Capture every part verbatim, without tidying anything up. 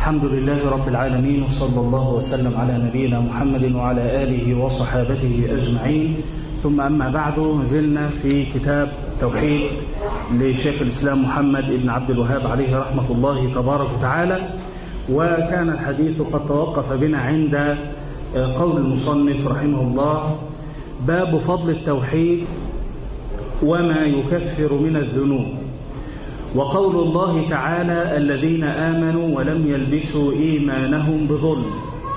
الحمد لله رب العالمين، وصلى الله وسلم على نبينا محمد وعلى آله وصحابته أجمعين. ثم أما بعد، نزلنا في كتاب توحيد لشيخ الإسلام محمد بن عبد الوهاب عليه رحمة الله تبارك وتعالى، وكان الحديث قد توقف بنا عند قول المصنف رحمه الله: باب فضل التوحيد وما يكفر من الذنوب. وقول الله تعالى: الذين آمنوا ولم يلبسوا إيمانهم بظلم.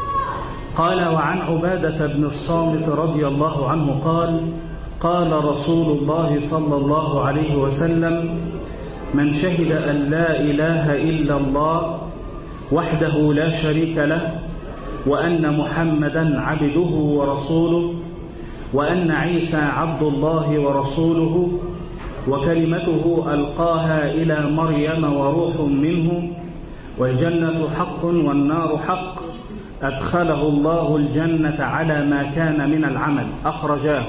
قال: وعن عبادة بن الصامت رضي الله عنه قال: قال رسول الله صلى الله عليه وسلم: من شهد أن لا إله إلا الله وحده لا شريك له، وأن محمدا عبده ورسوله، وأن عيسى عبد الله ورسوله، وكلمته ألقاها إلى مريم وروح منه، والجنة حق والنار حق، أدخله الله الجنة على ما كان من العمل. أخرجاه.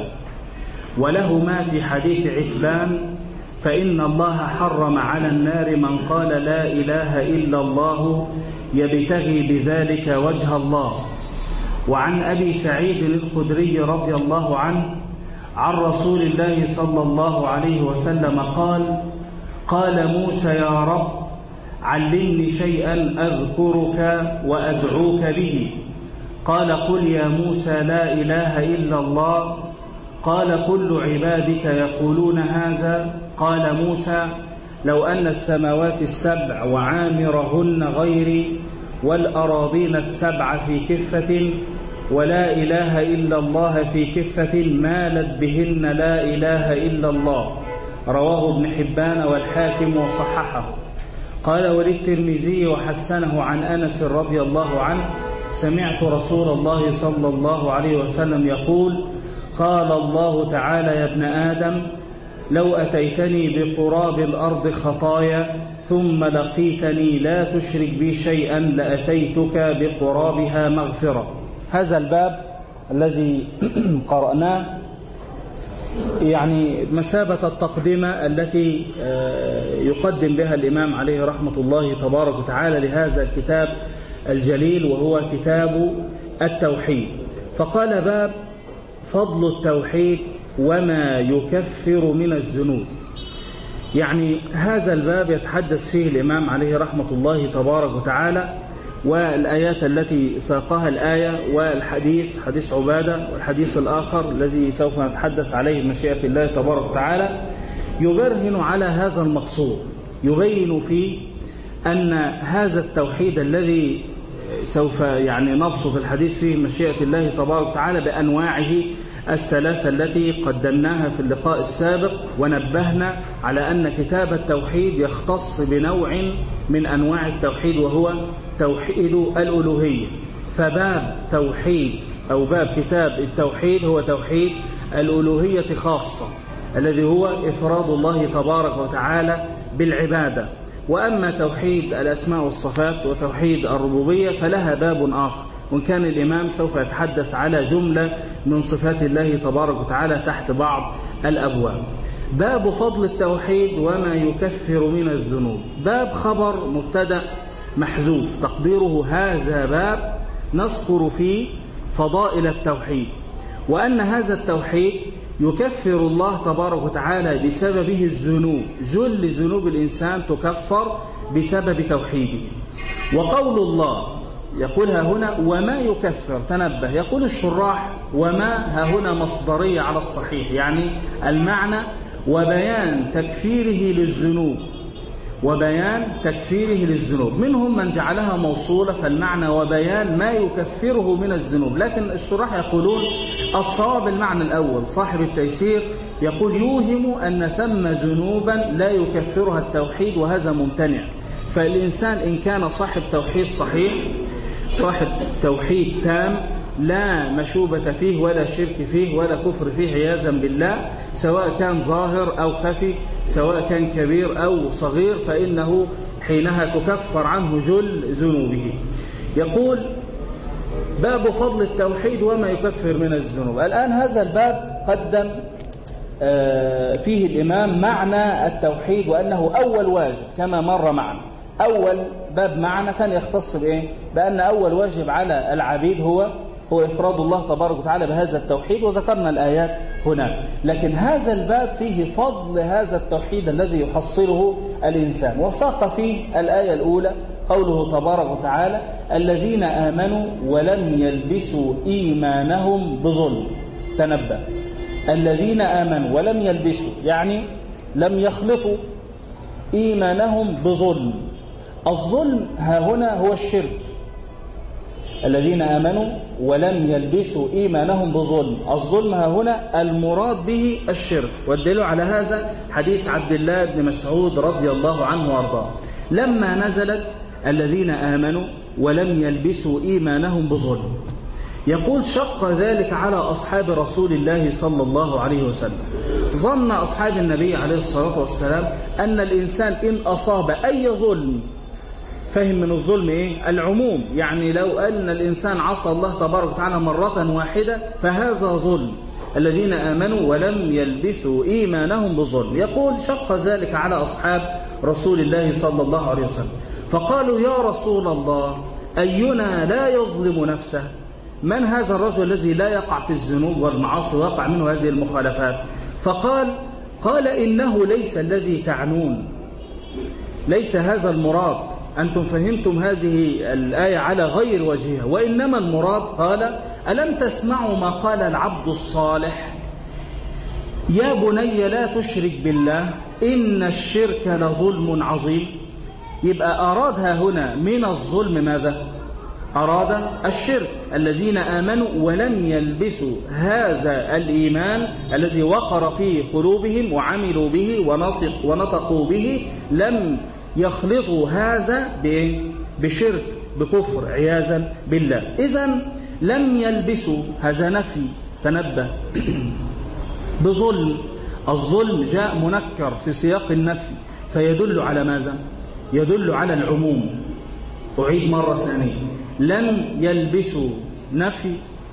وله ما في حديث عتبان: فإن الله حرم على النار من قال لا إله إلا الله يبتغي بذلك وجه الله. وعن أبي سعيد الخدري رضي الله عنه عن رسول الله صلى الله عليه وسلم قال: قال موسى: يا رب علمني شيئا أذكرك وأدعوك به. قال: قل يا موسى لا إله إلا الله. قال: كل عبادك يقولون هذا. قال موسى: لو أن السماوات السبع وعامرهن غيري، والأراضين السبع في كفة، ولا إله إلا الله في كفة، مالت بهن لا إله إلا الله. رواه ابن حبان والحاكم وصححه. قال: وللترمذي وحسنه عن أنس رضي الله عنه: سمعت رسول الله صلى الله عليه وسلم يقول: قال الله تعالى: يا ابن آدم، لو أتيتني بقراب الأرض خطايا ثم لقيتني لا تشرك بي شيئا لأتيتك بقرابها مغفرة. هذا الباب الذي قرأناه يعني مثابة التقدمة التي يقدم بها الإمام عليه رحمة الله تبارك وتعالى لهذا الكتاب الجليل، وهو كتاب التوحيد. فقال: باب فضل التوحيد وما يكفر من الذنوب. يعني هذا الباب يتحدث فيه الإمام عليه رحمة الله تبارك وتعالى، والآيات التي ساقها الآية والحديث حديث عبادة والحديث الآخر الذي سوف نتحدث عليه بمشيئة الله تبارك وتعالى يبرهن على هذا المقصود، يبين فيه أن هذا التوحيد الذي سوف يعني نبسط الحديث فيه مشيئة الله تبارك وتعالى بأنواعه الثلاثة التي قدمناها في اللقاء السابق، ونبهنا على أن كتاب التوحيد يختص بنوع من أنواع التوحيد، وهو توحيد الألوهية. فباب توحيد أو باب كتاب التوحيد هو توحيد الألوهية خاصة، الذي هو إفراد الله تبارك وتعالى بالعبادة. وأما توحيد الأسماء والصفات وتوحيد الربوبية فلها باب آخر، وإن كان الإمام سوف يتحدث على جملة من صفات الله تبارك وتعالى تحت بعض الأبواب. باب فضل التوحيد وما يكفر من الذنوب. باب خبر مبتدأ محذوف، تقديره هذا باب نذكر فيه فضائل التوحيد، وأن هذا التوحيد يكفر الله تبارك وتعالى بسببه الذنوب. جل ذنوب الإنسان تكفر بسبب توحيده. وقول الله يقولها هنا وما يكفر، تنبه، يقول الشراح وما ها هنا مصدرية على الصحيح، يعني المعنى وبيان تكفيره للذنوب، وبيان تكفيره للذنوب. منهم من جعلها موصولة، فالمعنى وبيان ما يكفره من الذنوب، لكن الشراح يقولون الصواب المعنى الأول. صاحب التيسير يقول يوهم أن ثم ذنوبا لا يكفرها التوحيد، وهذا ممتنع. فالإنسان إن كان صاحب توحيد صحيح، صاحب توحيد تام لا مشوبة فيه ولا شرك فيه ولا كفر فيه عياذا بالله، سواء كان ظاهر أو خفي، سواء كان كبير أو صغير، فإنه حينها تكفر عنه جل ذنوبه. يقول: باب فضل التوحيد وما يكفر من الذنوب. الآن هذا الباب قدم فيه الإمام معنى التوحيد وأنه أول واجب كما مر معنا، أول باب معنا كان يختص بإيه؟ بأن أول واجب على العبيد هو هو إفراد الله تبارك وتعالى بهذا التوحيد، وذكرنا الآيات هنا. لكن هذا الباب فيه فضل هذا التوحيد الذي يحصله الإنسان، وساق فيه الآية الأولى قوله تبارك وتعالى: الذين آمنوا ولم يلبسوا إيمانهم بظلم. تنبأ، الذين آمنوا ولم يلبسوا يعني لم يخلطوا إيمانهم بظلم. الظلم ها هنا هو الشرك. الذين آمنوا ولم يلبسوا إيمانهم بظلم، الظلم ها هنا المراد به الشرك. والدليل على هذا حديث عبد الله بن مسعود رضي الله عنه وارضاه لما نزلت الذين آمنوا ولم يلبسوا إيمانهم بظلم، يقول: شق ذلك على أصحاب رسول الله صلى الله عليه وسلم. ظن أصحاب النبي عليه الصلاة والسلام أن الإنسان إن أصاب أي ظلم، فهم من الظلم إيه؟ العموم، يعني لو أن الإنسان عصى الله تبارك وتعالى مرة واحدة فهذا ظلم. الذين آمنوا ولم يلبسوا إيمانهم بالظلم، يقول: شق ذلك على أصحاب رسول الله صلى الله عليه وسلم، فقالوا: يا رسول الله، أينا لا يظلم نفسه؟ من هذا الرجل الذي لا يقع في الذنوب والمعاصي ويقع منه هذه المخالفات؟ فقال قال إنه ليس الذي تعنون، ليس هذا المراد، أنتم فهمتم هذه الآية على غير وجهها، وإنما المراد قال: ألم تسمعوا ما قال العبد الصالح: يا بني لا تشرك بالله إن الشرك لظلم عظيم. يبقى أرادها هنا من الظلم ماذا؟ أراد الشرك. الذين آمنوا ولم يلبسوا هذا الإيمان الذي وقر في قلوبهم وعملوا به ونطق ونطقوا به، لم يخلطوا هذا بشرك بكفر عياذا بالله. إذن لم يلبسوا، هذا نفي، تنبه، بظلم. الظلم جاء منكر في سياق النفي، فيدل على ماذا؟ يدل على العموم. أعيد مرة ثانية: لم يلبسوا نفي،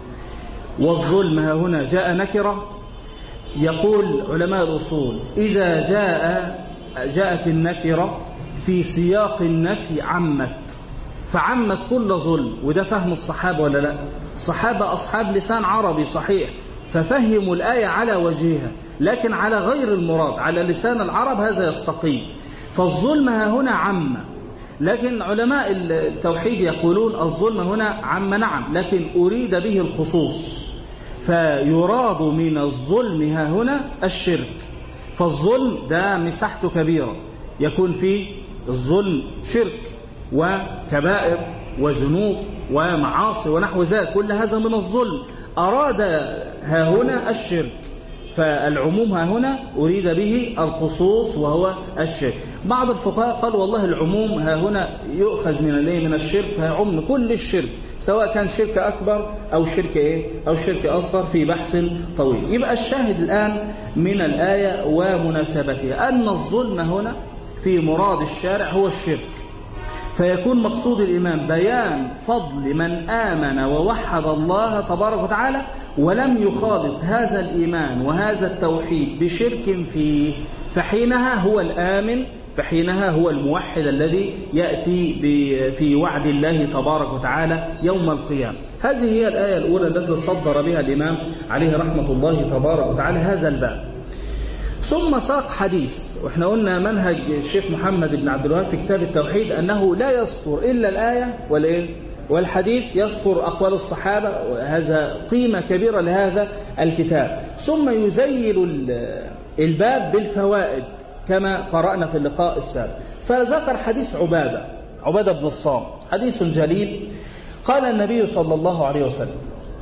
والظلم ها هنا جاء نكرة. يقول علماء الأصول: إذا جاء جاءت النكرة في سياق النفي عمت، فعمت كل ظلم. وده فهم الصحابة ولا لا؟ الصحابة أصحاب لسان عربي صحيح، ففهموا الآية على وجهها، لكن على غير المراد، على لسان العرب هذا يستقيم. فالظلم ها هنا عم، لكن علماء التوحيد يقولون الظلم هنا عم نعم، لكن أريد به الخصوص، فيراد من الظلم ها هنا الشرك. فالظلم ده مساحته كبيرة، يكون فيه الظلم شرك وكبائر وذنوب ومعاصي ونحو ذلك، كل هذا من الظلم. أراد ها هنا الشرك، فالعموم ها هنا أريد به الخصوص وهو الشرك. بعض الفقهاء قال والله العموم ها هنا يؤخذ من الايه؟ من الشرك، فيعم كل الشرك، سواء كان شرك أكبر أو شرك إيه؟ أو شرك أصغر، في بحث طويل. يبقى الشاهد الآن من الآية ومناسبتها أن الظلم هنا في مراد الشارع هو الشرك، فيكون مقصود الإمام بيان فضل من آمن ووحد الله تبارك وتعالى ولم يخالط هذا الإيمان وهذا التوحيد بشرك فيه، فحينها هو الآمن، فحينها هو الموحد الذي يأتي في وعد الله تبارك وتعالى يوم القيامة. هذه هي الآية الأولى التي صدر بها الإمام عليه رحمة الله تبارك وتعالى هذا الباب. ثم ساق حديث، وإحنا قلنا منهج الشيخ محمد بن عبد الوهاب في كتاب التوحيد أنه لا يذكر إلا الآية والإيه؟ والحديث، يذكر أقوال الصحابة، وهذا قيمة كبيرة لهذا الكتاب. ثم يزيل الباب بالفوائد كما قرأنا في اللقاء السابق. فذكر حديث عبادة عبادة بن الصامت، حديث جليل. قال النبي صلى الله عليه وسلم: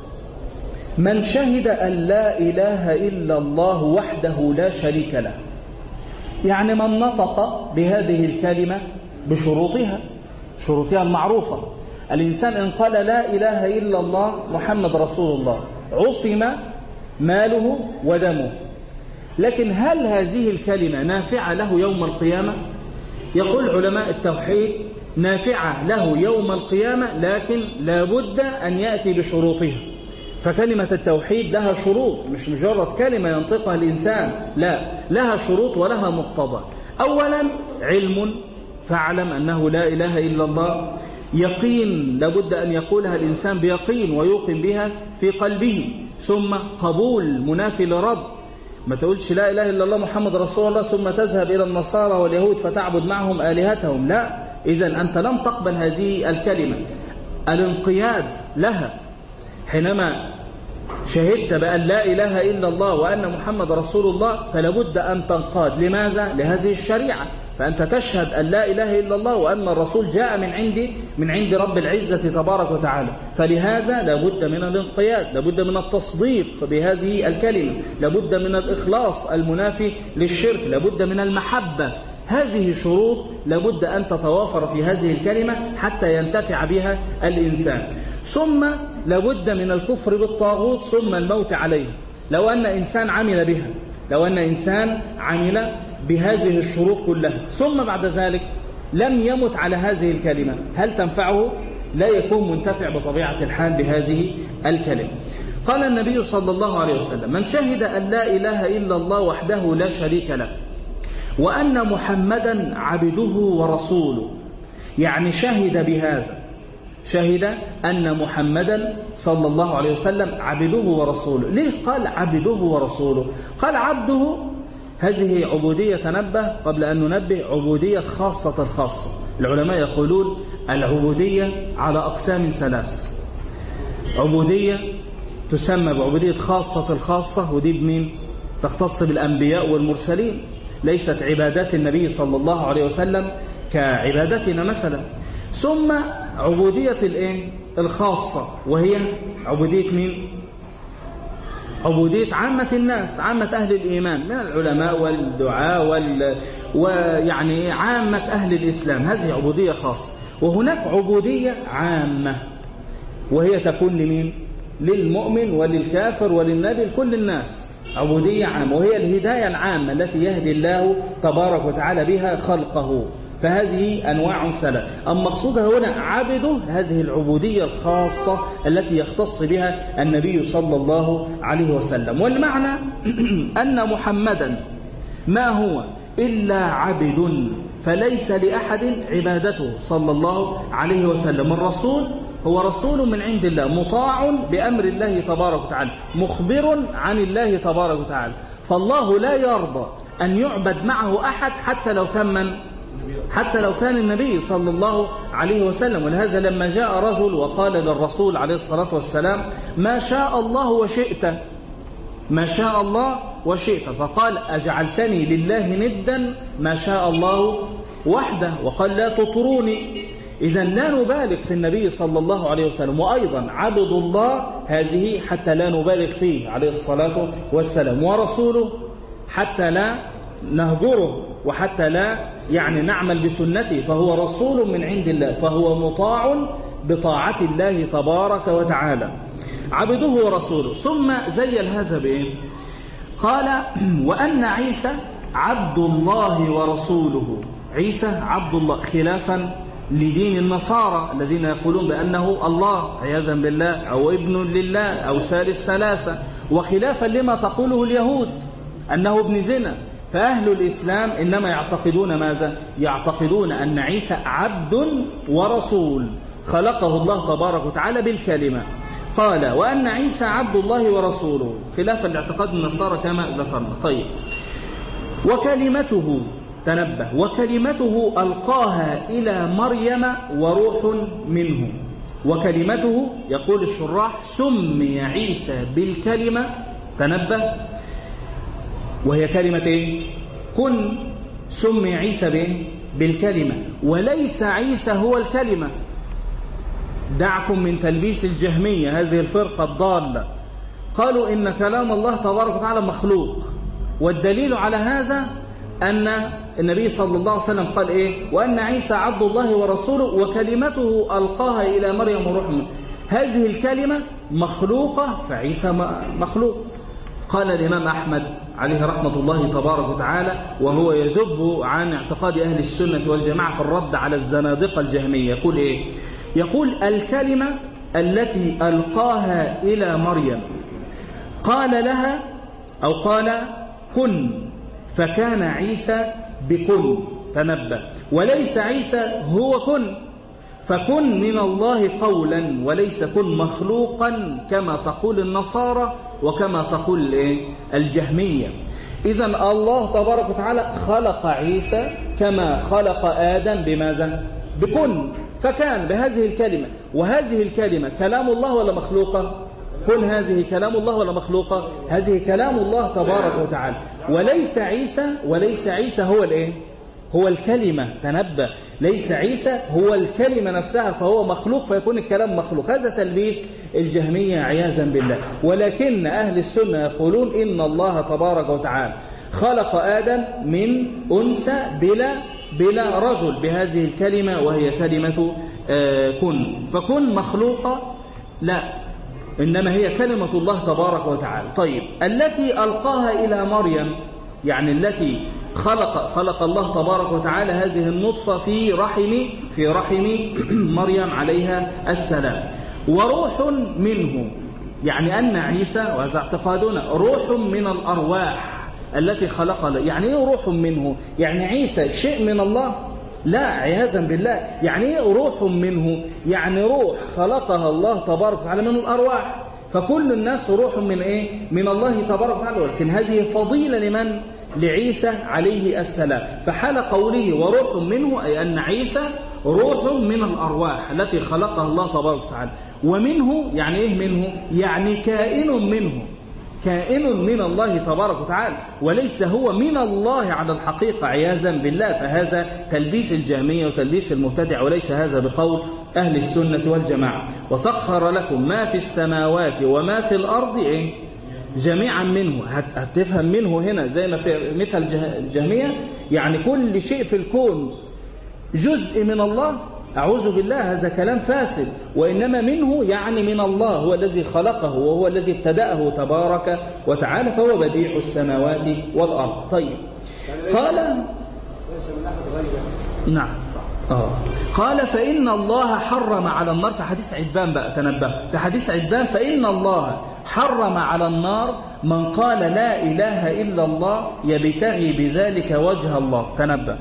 من شهد أن لا إله إلا الله وحده لا شريك له، يعني من نطق بهذه الكلمة بشروطها، شروطها المعروفة. الإنسان إن قال لا إله إلا الله محمد رسول الله عصم ماله ودمه، لكن هل هذه الكلمة نافعة له يوم القيامة؟ يقول علماء التوحيد نافعة له يوم القيامة، لكن لابد أن يأتي بشروطها. فكلمة التوحيد لها شروط، مش مجرد كلمة ينطقها الإنسان، لا، لها شروط ولها مقتضى. أولا علم فاعلم أنه لا إله إلا الله. يقين لابد أن يقولها الإنسان بيقين ويوقن بها في قلبه. ثم قبول منافي لرد، ما تقولش لا إله إلا الله محمد رسول الله ثم تذهب إلى النصارى واليهود فتعبد معهم آلهتهم، لا، إذن أنت لم تقبل هذه الكلمة. الانقياد لها حينما شهدت بأن لا إله إلا الله وأن محمد رسول الله، فلابد أن تنقاد. لماذا؟ لهذه الشريعة. فأنت تشهد أن لا إله إلا الله وأن الرسول جاء من عند من عند رب العزة تبارك وتعالى، فلهذا لابد من الانقياد، لابد من التصديق بهذه الكلمة، لابد من الإخلاص المنافي للشرك، لابد من المحبة. هذه شروط لابد أن تتوافر في هذه الكلمة حتى ينتفع بها الإنسان. ثم لابد من الكفر بالطاغوت ثم الموت عليه. لو أن إنسان عمل بها لو أن إنسان عمل بهذه الشروط كلها ثم بعد ذلك لم يمت على هذه الكلمة، هل تنفعه؟ لا يكون منتفع بطبيعة الحال بهذه الكلمة. قال النبي صلى الله عليه وسلم: من شهد أن لا إله إلا الله وحده لا شريك له وأن محمدا عبده ورسوله، يعني شهد بهذا، شهد أن محمدا صلى الله عليه وسلم عبده ورسوله. ليه قال عبده ورسوله؟ قال عبده هذه عبودية، تنبه قبل أن ننبه، عبودية خاصة الخاصة. العلماء يقولون العبودية على أقسام ثلاث. عبودية تسمى بعبودية خاصة الخاصة، ودي بمين؟ تختص بالأنبياء والمرسلين، ليست عبادات النبي صلى الله عليه وسلم كعبادتنا مثلا. ثم عبودية الايه الخاصة، وهي عبودية مين؟ عبودية عامة الناس، عامة أهل الإيمان من العلماء والدعاء وال... ويعني عامة أهل الإسلام، هذه عبودية خاصة. وهناك عبودية عامة، وهي تكون لمين؟ للمؤمن وللكافر وللنبي، لكل الناس، عبودية عامة، وهي الهداية العامة التي يهدي الله تبارك وتعالى بها خلقه. فهذه أنواع ثلاث. أما مقصودها هنا عبده، هذه العبودية الخاصة التي يختص بها النبي صلى الله عليه وسلم. والمعنى أن محمدا ما هو إلا عبد، فليس لأحد عبادته صلى الله عليه وسلم. الرسول هو رسول من عند الله، مطاع بأمر الله تبارك وتعالى، مخبر عن الله تبارك وتعالى. فالله لا يرضى أن يعبد معه أحد حتى لو كان من حتى لو كان النبي صلى الله عليه وسلم. ولهذا لما جاء رجل وقال للرسول عليه الصلاة والسلام: ما شاء الله وشئت، ما شاء الله وشئت، فقال: أجعلتني لله ندا ما شاء الله وحده، وقال: لا تطروني. إذن لا نبالغ في النبي صلى الله عليه وسلم. وأيضا عبد الله هذه حتى لا نبالغ فيه عليه الصلاة والسلام، ورسوله حتى لا نهجره وحتى لا يعني نعمل بسنته، فهو رسول من عند الله، فهو مطاع بطاعة الله تبارك وتعالى، عبده ورسوله. ثم زين هذا بإيه؟ قال: وأن عيسى عبد الله ورسوله. عيسى عبد الله، خلافا لدين النصارى الذين يقولون بأنه الله عياذا بالله، أو ابن لله، أو ثالث ثلاثة، وخلافا لما تقوله اليهود أنه ابن زنا. فأهل الإسلام إنما يعتقدون ماذا؟ يعتقدون أن عيسى عبد ورسول خلقه الله تبارك وتعالى بالكلمة. قال: وأن عيسى عبد الله ورسوله، خلافا لاعتقاد النصارى كما ذكرنا. طيب، وكلمته، تنبه، وكلمته ألقاها إلى مريم وروح منه. وكلمته، يقول الشراح، سمي عيسى بالكلمة، تنبه، وهي كلمة إيه؟ كن. سمي عيسى بإيه؟ بالكلمة، وليس عيسى هو الكلمة. دعكم من تلبيس الجهمية، هذه الفرقة الضالة. قالوا إن كلام الله تبارك وتعالى مخلوق، والدليل على هذا أن النبي صلى الله عليه وسلم قال إيه؟ وأن عيسى عبد الله ورسوله وكلمته ألقاها إلى مريم وروح منه. هذه الكلمة مخلوقة، فعيسى مخلوق. قال الإمام أحمد عليه رحمة الله تبارك وتعالى، وهو يذب عن اعتقاد أهل السنة والجماعة في الرد على الزنادقة الجهمية، يقول إيه؟ يقول: الكلمة التي ألقاها إلى مريم قال لها، أو قال كن، فكان عيسى بكن، تنبه، وليس عيسى هو كن، فكن من الله قولا وليس كن مخلوقا كما تقول النصارى وكما تقول إيه؟ الجهمية. إذن الله تبارك وتعالى خلق عيسى كما خلق آدم بماذا؟ بكن، فكان بهذه الكلمة. وهذه الكلمة كلام الله ولا مخلوقة؟ كن هذه كلام الله ولا مخلوقة؟ هذه كلام الله تبارك وتعالى. وليس عيسى وليس عيسى هو الايه؟ هو الكلمة. تنبه، ليس عيسى هو الكلمة نفسها فهو مخلوق فيكون الكلام مخلوق. هذا تلبيس الجهمية عياذا بالله. ولكن أهل السنة يقولون إن الله تبارك وتعالى خلق آدم من أنثى بلا بلا رجل بهذه الكلمة وهي كلمة آه كن. فكن مخلوقة؟ لا، إنما هي كلمة الله تبارك وتعالى. طيب، التي ألقاها إلى مريم، يعني التي خلق خلق الله تبارك وتعالى هذه النطفة في رحم في رحم مريم عليها السلام، وروح منه، يعني أن عيسى، وهذا اعتقادنا، روح من الأرواح التي خلقها. يعني ايه روح منه؟ يعني عيسى شيء من الله؟ لا، عياذا بالله. يعني ايه روح منه؟ يعني روح خلقها الله تبارك وتعالى من الأرواح. فكل الناس روح من ايه؟ من الله تبارك وتعالى. ولكن هذه فضيلة لمن؟ لعيسى عليه السلام. فحال قوله وروح منه أي أن عيسى روح من الأرواح التي خلقها الله تبارك وتعالى. ومنه يعني ايه منه؟ يعني كائن منه، كائن من الله تبارك وتعالى، وليس هو من الله على الحقيقة عياذا بالله. فهذا تلبيس الجهمية وتلبيس المبتدع، وليس هذا بقول أهل السنة والجماعة. وسخر لكم ما في السماوات وما في الأرض إيه؟ جميعا منه. هتفهم منه هنا زي ما في مثل الجهمية، يعني كل شيء في الكون جزء من الله. أعوذ بالله، هذا كلام فاسد. وإنما منه يعني من الله، هو الذي خلقه وهو الذي ابتدأه تبارك وتعالى، فهو بديع السماوات والأرض. طيب، قال نعم آه. قال فإن الله حرم على النار، في حديث عتبان بقى، تنبه، في حديث عتبان فإن الله حرم على النار من قال لا إله إلا الله يبتغي بذلك وجه الله. تنبه،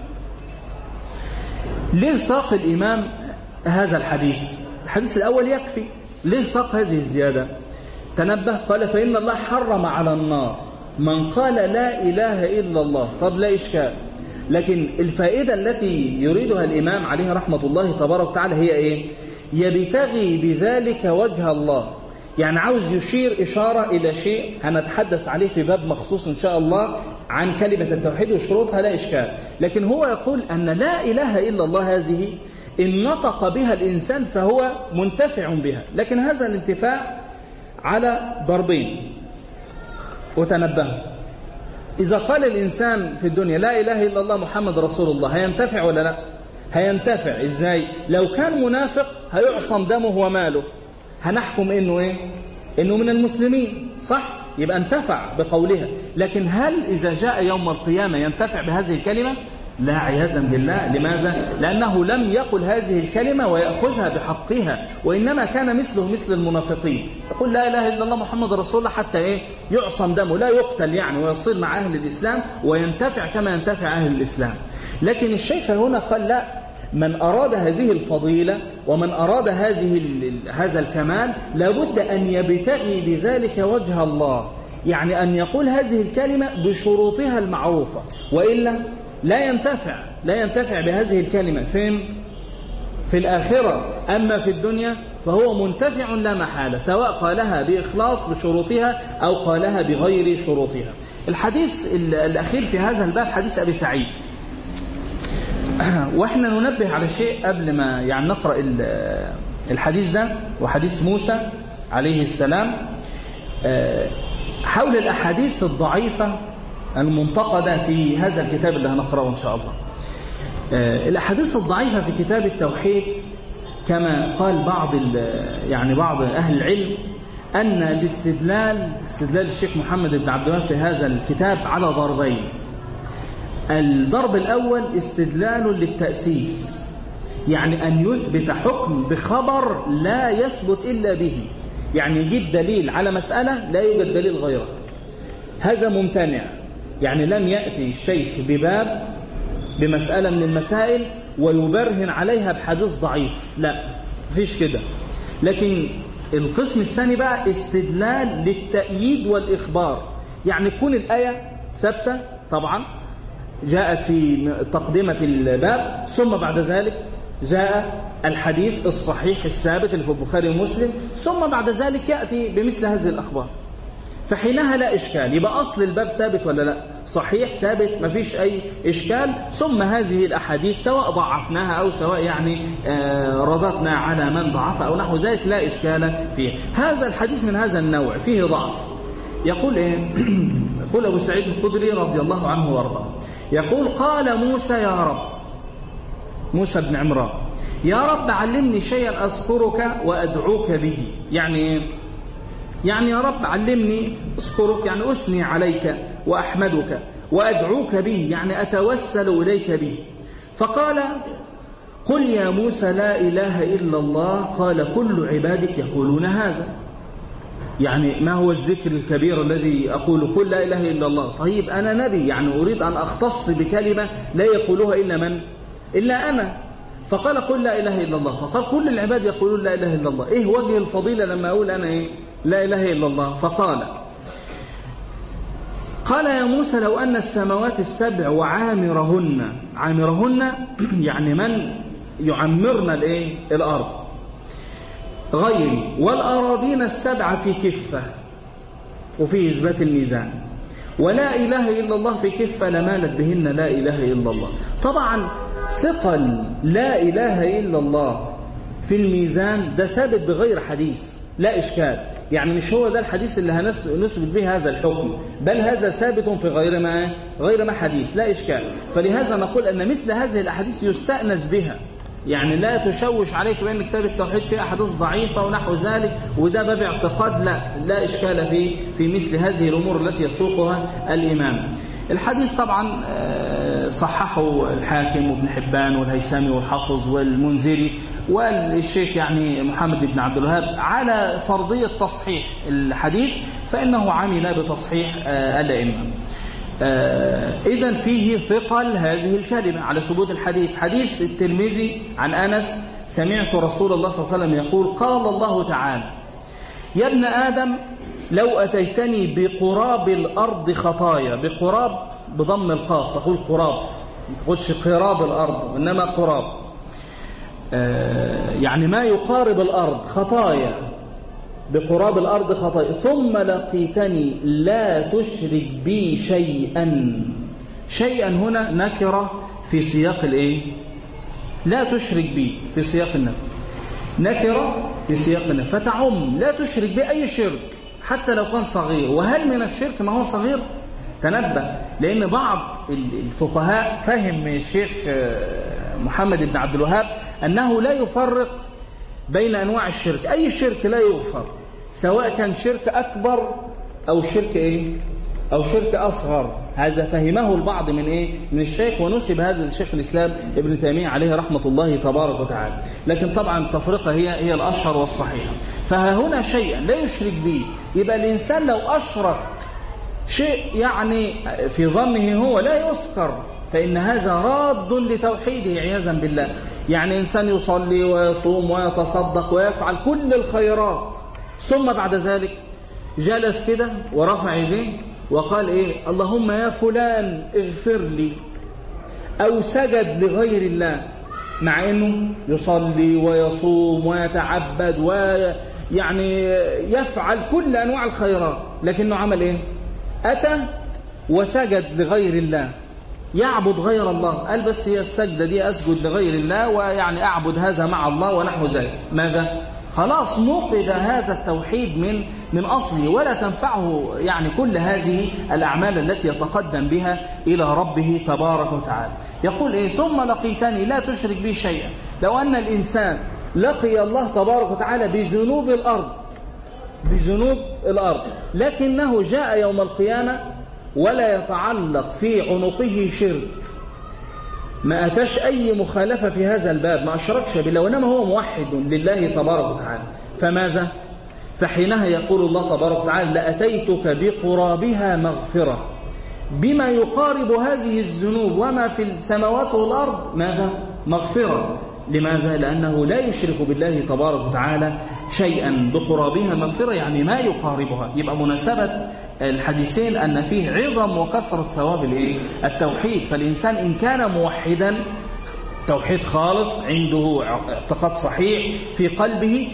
ليه ساق الإمام هذا الحديث؟ الحديث الأول يكفي، ليه ساق هذه الزيادة؟ تنبه، قال فإن الله حرم على النار من قال لا إله إلا الله. طب لا إشكال، لكن الفائدة التي يريدها الإمام عليه رحمة الله تبارك وتعالى هي إيه؟ يبتغي بذلك وجه الله، يعني عاوز يشير إشارة إلى شيء هنتحدث عليه في باب مخصوص إن شاء الله عن كلمة التوحيد وشروطها، لا إشكال. لكن هو يقول أن لا إله إلا الله هذه إن نطق بها الإنسان فهو منتفع بها، لكن هذا الانتفاع على ضربين. وتنبهوا، إذا قال الإنسان في الدنيا لا إله إلا الله محمد رسول الله، هينتفع ولا لا؟ هينتفع. إزاي؟ لو كان منافق هيعصم دمه وماله، هنحكم إنه إيه؟ إنه من المسلمين، صح؟ يبقى انتفع بقولها. لكن هل إذا جاء يوم القيامة ينتفع بهذه الكلمة؟ لا، عياذا بالله. لماذا؟ لأنه لم يقل هذه الكلمة ويأخذها بحقها، وإنما كان مثله مثل المنافقين، يقول لا إله إلا الله محمد رسول الله حتى إيه؟ يعصم دمه، لا يقتل يعني، ويصير مع أهل الإسلام وينتفع كما ينتفع أهل الإسلام. لكن الشيخ هنا قال لا، من أراد هذه الفضيلة ومن أراد هذه هذا الكمال لابد أن يبتغي بذلك وجه الله، يعني أن يقول هذه الكلمة بشروطها المعروفة، وإلا لا ينتفع لا ينتفع بهذه الكلمة. فين؟ في الآخرة. أما في الدنيا فهو منتفع لا محالة، سواء قالها بإخلاص بشروطها أو قالها بغير شروطها. الحديث الأخير في هذا الباب حديث أبي سعيد. وإحنا ننبه على شيء قبل ما يعني نقرأ الحديث ده، وحديث موسى عليه السلام، حول الأحاديث الضعيفة المنتقدة في هذا الكتاب اللي هنقرأه إن شاء الله. الأحاديث الضعيفة في كتاب التوحيد كما قال بعض يعني بعض أهل العلم أن الاستدلال استدلال الشيخ محمد بن عبد الوهاب في هذا الكتاب على ضربين. الضرب الأول استدلال للتأسيس، يعني أن يثبت حكم بخبر لا يثبت إلا به، يعني يجيب دليل على مسألة لا يوجد دليل غيره، هذا ممتنع. يعني لم يأتي الشيخ بباب بمسألة من المسائل ويبرهن عليها بحديث ضعيف، لا مفيش كده. لكن القسم الثاني بقى استدلال للتأييد والإخبار، يعني تكون الآية ثابتة طبعا جاءت في تقدمة الباب، ثم بعد ذلك جاء الحديث الصحيح الثابت اللي في البخاري ومسلم، ثم بعد ذلك يأتي بمثل هذه الأخبار، فحينها لا إشكال. يبقى أصل الباب ثابت ولا لا؟ صحيح ثابت مفيش أي إشكال. ثم هذه الأحاديث سواء ضعفناها أو سواء يعني رددنا على من ضعف أو نحو ذلك لا إشكال فيه. هذا الحديث من هذا النوع فيه ضعف. يقول إيه؟ يقول أبو سعيد الخدري رضي الله عنه وارضاه، يقول قال موسى يا رب، موسى بن عمران، يا رب علمني شيئا أذكرك وأدعوك به. يعني إيه؟ يعني يا رب علمني أذكرك، يعني أثني عليك وأحمدك، وأدعوك به يعني أتوسل إليك به. فقال قل يا موسى لا إله إلا الله، قال كل عبادك يقولون هذا. يعني ما هو الذكر الكبير الذي أقول قل لا إله إلا الله؟ طيب أنا نبي، يعني أريد أن أختص بكلمة لا يقولها إلا من؟ إلا أنا. فقال قل لا إله إلا الله، فقال كل العباد يقولون لا إله إلا الله. إيه وجه الفضيلة لما أقول أنا إيه؟ لا إله إلا الله؟ فقال قال يا موسى لو أن السماوات السبع وعامرهن، عامرهن يعني من يعمرن الإيه؟ الأرض غيري، والأراضين السبع في كفة وفي إثبات الميزان، ولا إله إلا الله في كفة لمالت بهن لا إله إلا الله. طبعا ثقل لا إله إلا الله في الميزان ده ثابت بغير حديث لا إشكال، يعني مش هو ده الحديث اللي هنثبت به هذا الحكم، بل هذا ثابت في غير ما غير ما حديث لا إشكال. فلهذا نقول أن مثل هذه الأحاديث يستأنس بها، يعني لا تشوش عليك بأن كتاب التوحيد فيه أحاديث ضعيفة ونحو ذلك وده باب اعتقاد، لا لا إشكال في في مثل هذه الأمور التي يسوقها الإمام. الحديث طبعا صححه الحاكم وابن حبان والهيثمي والحافظ والمنذري والشيخ يعني محمد بن عبد الوهاب على فرضية تصحيح الحديث، فإنه عمل بتصحيح الأئمة. إذن فيه ثقل هذه الكلمة على ثبوت الحديث. حديث الترمذي عن أنس سمعت رسول الله صلى الله عليه وسلم يقول قال الله تعالى يا ابن آدم لو أتيتني بقراب الأرض خطايا، بقراب بضم القاف تقول قراب، ما تقولش قراب الأرض إنما قراب، يعني ما يقارب الأرض خطايا، بقراب الأرض خطايا، ثم لقيتني لا تشرك بي شيئا. شيئا هنا نكرة في سياق الإيه؟ لا تشرك بي في سياق النفي، نكرة في سياق النفي فتعم لا تشرك بي أي شرك حتى لو كان صغير. وهل من الشرك ما هو صغير؟ تنبه، لأن بعض الفقهاء فهم من الشيخ محمد بن عبد الوهاب أنه لا يفرق بين أنواع الشرك، أي شرك لا يغفر سواء كان شرك أكبر أو شرك إيه؟ أو شرك أصغر. هذا فهمه البعض من إيه؟ من الشيخ، ونسب هذا الشيخ الإسلام ابن تيمية عليه رحمة الله تبارك وتعالى. لكن طبعا التفرقة هي هي الأشهر والصحيحة. فها هنا شيئا لا يشرك به، يبقى الإنسان لو أشرك شيء يعني في ظنه هو لا يذكر فإن هذا راد لتوحيده عياذا بالله. يعني إنسان يصلي ويصوم ويتصدق ويفعل كل الخيرات، ثم بعد ذلك جلس كده ورفع يديه وقال إيه؟ اللهم يا فلان اغفر لي، أو سجد لغير الله مع أنه يصلي ويصوم ويتعبد ويعني يفعل كل أنواع الخيرات، لكنه عمل إيه؟ أتى وسجد لغير الله، يعبد غير الله، قال بس هي السجدة دي أسجد لغير الله ويعني أعبد هذا مع الله ونحو ذلك. ماذا؟ خلاص نقض هذا التوحيد من من أصله، ولا تنفعه يعني كل هذه الأعمال التي يتقدم بها إلى ربه تبارك وتعالى. يقول إيه؟ ثم لقيتني لا تشرك بي شيئا. لو أن الإنسان لقي الله تبارك وتعالى بذنوب الأرض، بذنوب الأرض، لكنه جاء يوم القيامة ولا يتعلق في عنقه شرك، ما أتاش أي مخالفة في هذا الباب، ما أشركش بالله، وإنما هو موحد لله تبارك وتعالى، فماذا؟ فحينها يقول الله تبارك وتعالى لأتيتك بقرابها مغفرة. بما يقارب هذه الذنوب وما في السماوات والأرض ماذا؟ مغفرة. لماذا؟ لأنه لا يشرك بالله تبارك وتعالى شيئا، بقرابها مغفرة يعني ما يقاربها. يبقى مناسبة الحديثين أن فيه عظم وكثرة ثواب التوحيد. فالإنسان إن كان موحدا توحيد خالص، عنده اعتقاد صحيح في قلبه،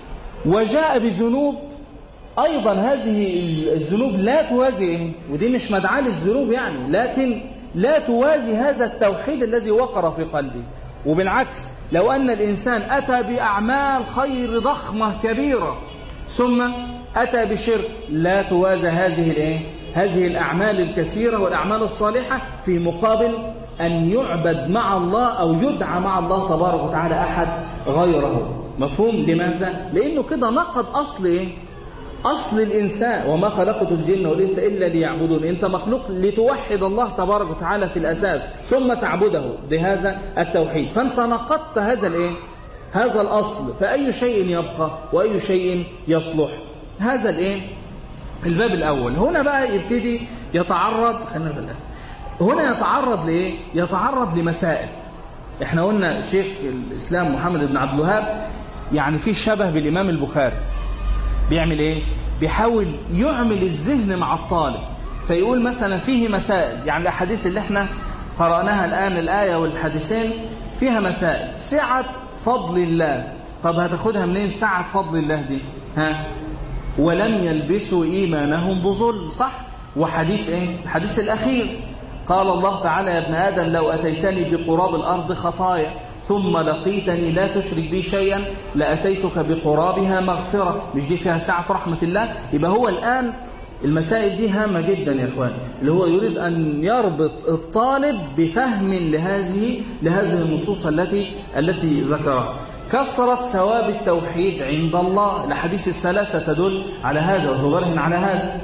وجاء بذنوب أيضا هذه الذنوب لا توازي، ودي مش مدعاة للذنوب يعني، لكن لا توازي هذا التوحيد الذي وقر في قلبه. وبالعكس لو أن الإنسان أتى بأعمال خير ضخمة كبيرة ثم أتى بشرك لا توازى هذه الإيه؟ هذه الأعمال الكثيرة والأعمال الصالحة في مقابل أن يعبد مع الله أو يدعى مع الله تبارك وتعالى أحد غيره. مفهوم؟ لماذا؟ لأنه كده نقض أصل إيه؟ أصل الإنسان، وما خلقت الجن والإنس إلا ليعبدون. أنت مخلوق لتوحد الله تبارك وتعالى في الأساس ثم تعبده بهذا التوحيد، فأنت نقضت هذا الإيه؟ هذا الأصل، فأي شيء يبقى وأي شيء يصلح. هذا الإيه؟ الباب الأول. هنا بقى يبتدي يتعرض، خلينا بالأخر هنا يتعرض لإيه؟ يتعرض لمسائل. إحنا قلنا شيخ الإسلام محمد بن عبد الوهاب يعني فيه شبه بالإمام البخاري. بيعمل إيه؟ بيحاول يعمل الذهن مع الطالب، فيقول مثلا فيه مسائل، يعني الأحاديث اللي احنا قرأناها الآن الآية والحديثين فيها مسائل. سعة فضل الله، طب هتاخدها منين سعة فضل الله دي؟ ها؟ ولم يلبسوا إيمانهم بظلم، صح؟ وحديث إيه؟ الحديث الأخير قال الله تعالى يا ابن آدم لو أتيتني بقراب الأرض خطايا ثم لقيتني لا تشرك بي شيئا لأتيتك بقرابها مغفرة. مش دي فيها سعة رحمة الله؟ يبقى هو الآن المسائل دي هامة جدا يا إخوان، اللي هو يريد أن يربط الطالب بفهم لهذه لهذه النصوص التي التي ذكرها. كثرت ثواب التوحيد عند الله، الأحاديث الثلاثة تدل على هذا وتبرهن على هذا.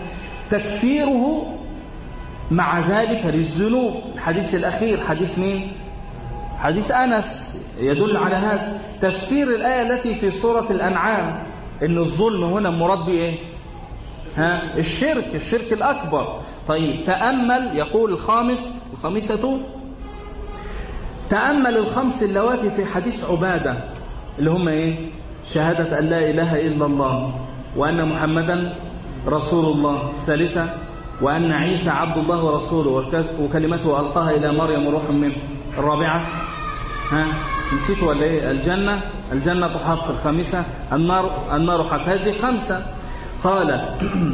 تكفيره مع ذلك للذنوب، الحديث الأخير حديث مين؟ حديث أنس يدل على هذا. تفسير الآية التي في سورة الأنعام إن الظلم هنا مراد بإيه؟ ها؟ الشرك، الشرك الأكبر. طيب تأمل، يقول الخامس الخامسة تأمل الخمس اللواتي في حديث عبادة اللي هم إيه؟ شهادة أن لا إله إلا الله وأن محمدا رسول الله. الثالثة وأن عيسى عبد الله ورسوله وكلمته ألقاها إلى مريم وروح منه. الرابعة ها نسيت ولا إيه؟ الجنة الجنة حق. الخامسة النار النار حق. هذه خمسة. قال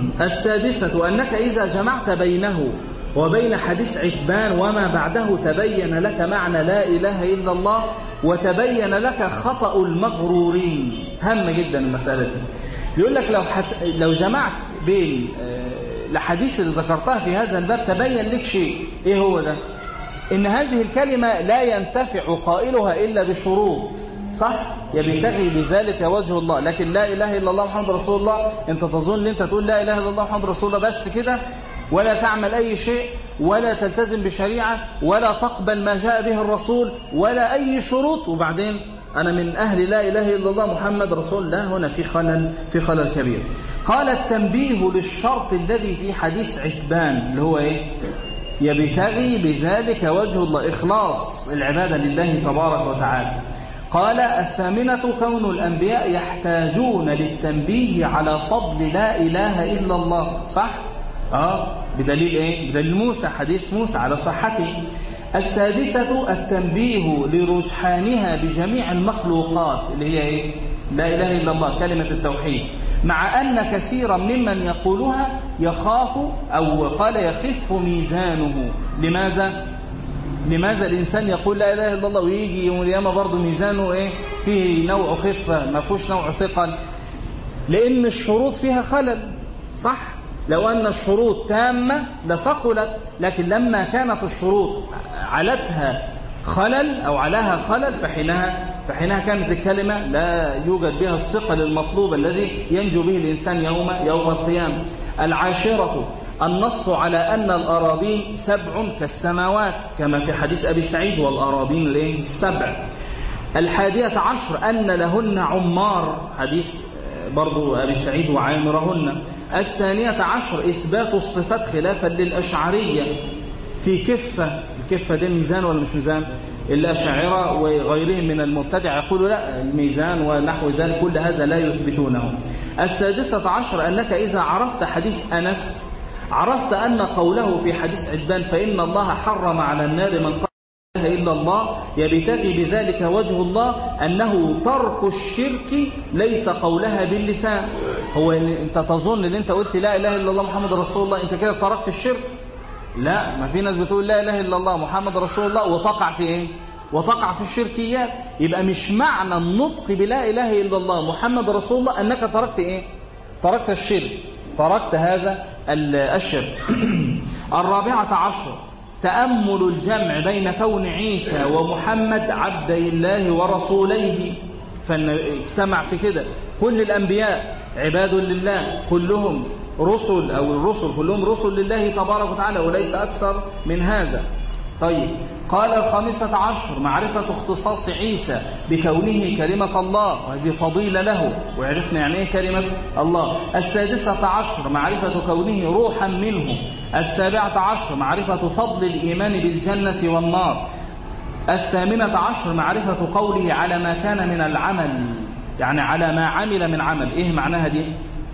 السادسة أنك إذا جمعت بينه وبين حديث عتبان وما بعده تبين لك معنى لا إله إلا الله وتبين لك خطأ المغرورين. هم جدا المسألة دي. يقول لك لو حت... لو جمعت بين الحديث اللي ذكرتها في هذا الباب تبين لك شيء. إيه هو ده؟ إن هذه الكلمة لا ينتفع قائلها إلا بشروط، صح؟ يبتغي بذلك وجه الله. لكن لا إله إلا الله محمد رسول الله، أنت تظن أنت تقول لا إله إلا الله محمد رسول الله بس كده، ولا تعمل أي شيء، ولا تلتزم بشريعة، ولا تقبل ما جاء به الرسول، ولا أي شروط، وبعدين أنا من أهل لا إله إلا الله محمد رسول الله. هنا في خلل في خلل كبير. قال التنبيه للشرط الذي في حديث عتبان اللي هو إيه؟ يبتغي بذلك وجه الله، إخلاص العبادة لله تبارك وتعالى. قال الثامنة كون الأنبياء يحتاجون للتنبيه على فضل لا إله إلا الله، صح؟ آه بدليل إيه؟ بدليل موسى، حديث موسى على صحته. السادسة التنبيه لرجحانها بجميع المخلوقات اللي هي إيه؟ لا إله إلا الله كلمة التوحيد، مع أن كثيرا ممن يقولها يخاف أو قال يخف ميزانه. لماذا؟ لماذا الإنسان يقول لا إله إلا الله ويجي يوم القيامة برضه ميزانه إيه؟ فيه نوع خفة ما فيهوش نوع ثقل؟ لأن الشروط فيها خلل، صح؟ لو أن الشروط تامة لثقلت، لكن لما كانت الشروط علتها خلل أو علىها خلل فحينها فحينها كانت الكلمة لا يوجد بها الثقل المطلوب الذي ينجو به الإنسان يوم يوم القيامة. العاشرة النص على أن الأراضين سبع كالسماوات كما في حديث أبي سعيد والأراضين السبع. الحادية عشر أن لهن عمار، حديث برضو أبي سعيد وعامرهن. الثانية عشر إثبات الصفات خلافا للأشعرية في كفة. الكفة دي ميزان ولا مش ميزان؟ الأشاعرة وغيرهم من المبتدع يقولوا لا، الميزان ونحو ذلك كل هذا لا يثبتونه. السادسة عشر أنك إذا عرفت حديث أنس عرفت أن قوله في حديث عتبان فإن الله حرم على النار من قال لا إله إلا الله يبتغي بذلك وجه الله، أنه ترك الشرك ليس قولها باللسان. هو أنت تظن أن أنت قلت لا إله إلا الله محمد رسول الله أنت كده تركت الشرك؟ لا، ما في ناس بتقول لا إله إلا الله محمد رسول الله وتقع في إيه؟ وتقع في الشركيات. يبقى مش معنى النطق بلا إله إلا الله محمد رسول الله أنك تركت إيه؟ تركت الشرك، تركت هذا الشرك. الرابعة عشر تأمل الجمع بين كون عيسى ومحمد عبدي الله ورسوليه، فاجتمع في كده كل الأنبياء عباد لله، كلهم رسل أو الرسل كلهم رسل لله تبارك وتعالى وليس أكثر من هذا. طيب، قال الخامسة عشر معرفة اختصاص عيسى بكونه كلمة الله، وهذه فضيلة له وعرفنا يعني ايه كلمة الله. السادسة عشر معرفة كونه روحا منه. السابعة عشر معرفة فضل الإيمان بالجنة والنار. الثامنة عشر معرفة قوله على ما كان من العمل، يعني على ما عمل من عمل. ايه معناها دي؟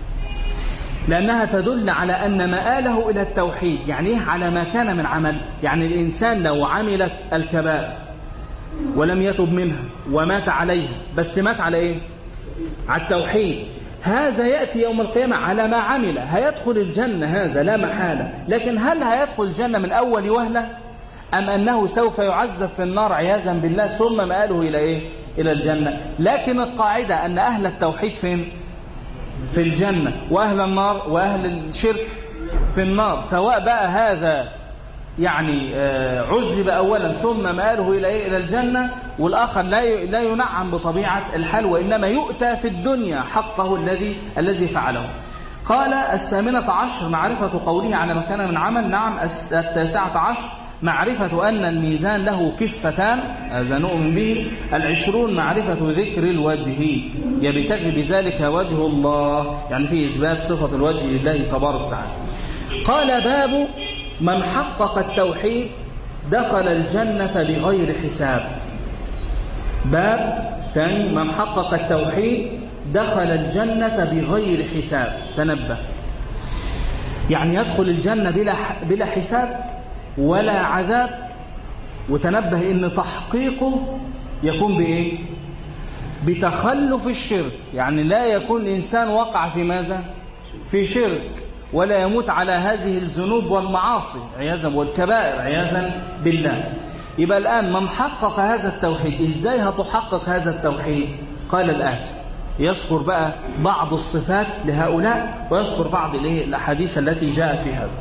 لأنها تدل على أن مآله إلى التوحيد. يعني إيه على ما كان من عمل؟ يعني الإنسان لو عمل الكبائر ولم يتب منها ومات عليها، بس مات على إيه؟ على التوحيد، هذا يأتي يوم القيامة على ما عمل، هيدخل الجنة هذا لا محالة. لكن هل هيدخل الجنة من أول وهلة؟ أم أنه سوف يعذب في النار عياذا بالله ثم مآله إلى إيه؟ إلى الجنة. لكن القاعدة أن أهل التوحيد فين؟ في الجنة، وأهل النار وأهل الشرك في النار، سواء بقى هذا يعني عذب أولا ثم مآله إلى إيه؟ إلى الجنة، والآخر لا لا ينعم بطبيعة الحال وإنما يؤتى في الدنيا حقه الذي الذي فعله. قال الثامنة عشر معرفة قوله على ما كان من عمل. نعم. التاسعة عشر معرفة أن الميزان له كفتان، هذا نؤمن به. العشرون معرفة ذكر الوجه يبتغي بذلك وجه الله، يعني في إثبات صفة الوجه لله تبارك وتعالى. قال باب من حقق التوحيد دخل الجنة بغير حساب. باب ثاني من حقق التوحيد دخل الجنة بغير حساب. تنبه، يعني يدخل الجنة بلا بلا حساب ولا عذاب. وتنبه ان تحقيقه يكون بايه؟ بتخلف الشرك، يعني لا يكون الانسان وقع في ماذا؟ في شرك، ولا يموت على هذه الذنوب والمعاصي عياذا والكبائر عياذا بالله. يبقى الان من حقق هذا التوحيد، ازاي هتحقق هذا التوحيد؟ قال الآتي، يذكر بقى بعض الصفات لهؤلاء ويذكر بعض الاحاديث التي جاءت في هذا.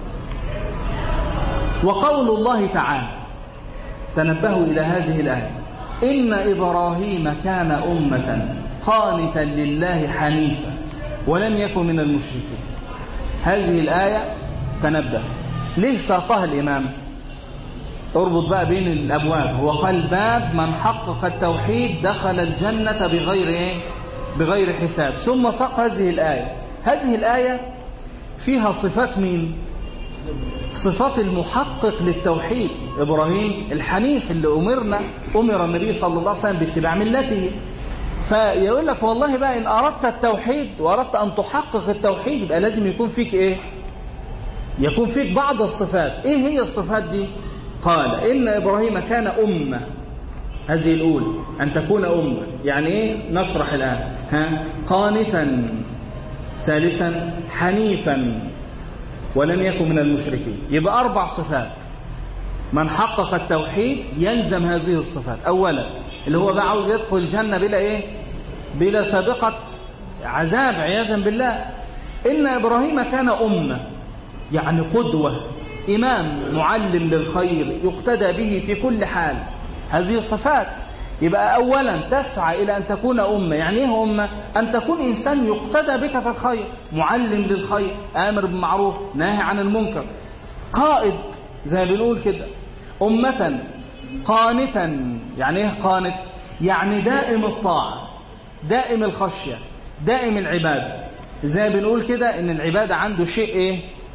وقول الله تعالى، تنبهوا إلى هذه الآية، إن إبراهيم كان أمة قانتا لله حنيفا ولم يكن من المشركين. هذه الآية تنبه ليه ساقها الإمام؟ اربط بقى بين الأبواب. هو قال باب من حقق التوحيد دخل الجنة بغير إيه؟ بغير حساب، ثم ساق هذه الآية. هذه الآية فيها صفات مين؟ صفات المحقق للتوحيد، إبراهيم الحنيف اللي أمرنا أمر النبي صلى الله عليه وسلم باتباع ملته. فيقول لك والله بقى إن أردت التوحيد وأردت أن تحقق التوحيد يبقى لازم يكون فيك إيه؟ يكون فيك بعض الصفات. إيه هي الصفات دي؟ قال إن إبراهيم كان أمة. هذه الأولى أن تكون أمة، يعني إيه؟ نشرح الآن. ها؟ قانتا. ثالثا حنيفا ولم يكن من المشركين. يبقى أربع صفات. من حقق التوحيد يلزم هذه الصفات. أولا اللي هو بقى عاوز يدخل الجنة بلا إيه؟ بلا سابقة عذاب عياذا بالله. إن إبراهيم كان أمة، يعني قدوة، إمام، معلم للخير يقتدى به في كل حال. هذه الصفات. يبقى أولا تسعى إلى أن تكون أمة. يعني إيه أمة؟ أن تكون إنسان يقتدى بك في الخير، معلم للخير، آمر بالمعروف، ناهي عن المنكر، قائد زي ما بنقول كده. أمة قانتا. يعني إيه قانت؟ يعني دائم الطاعة، دائم الخشية، دائم العبادة. زي ما بنقول كده إن العبادة عنده شيء إيه؟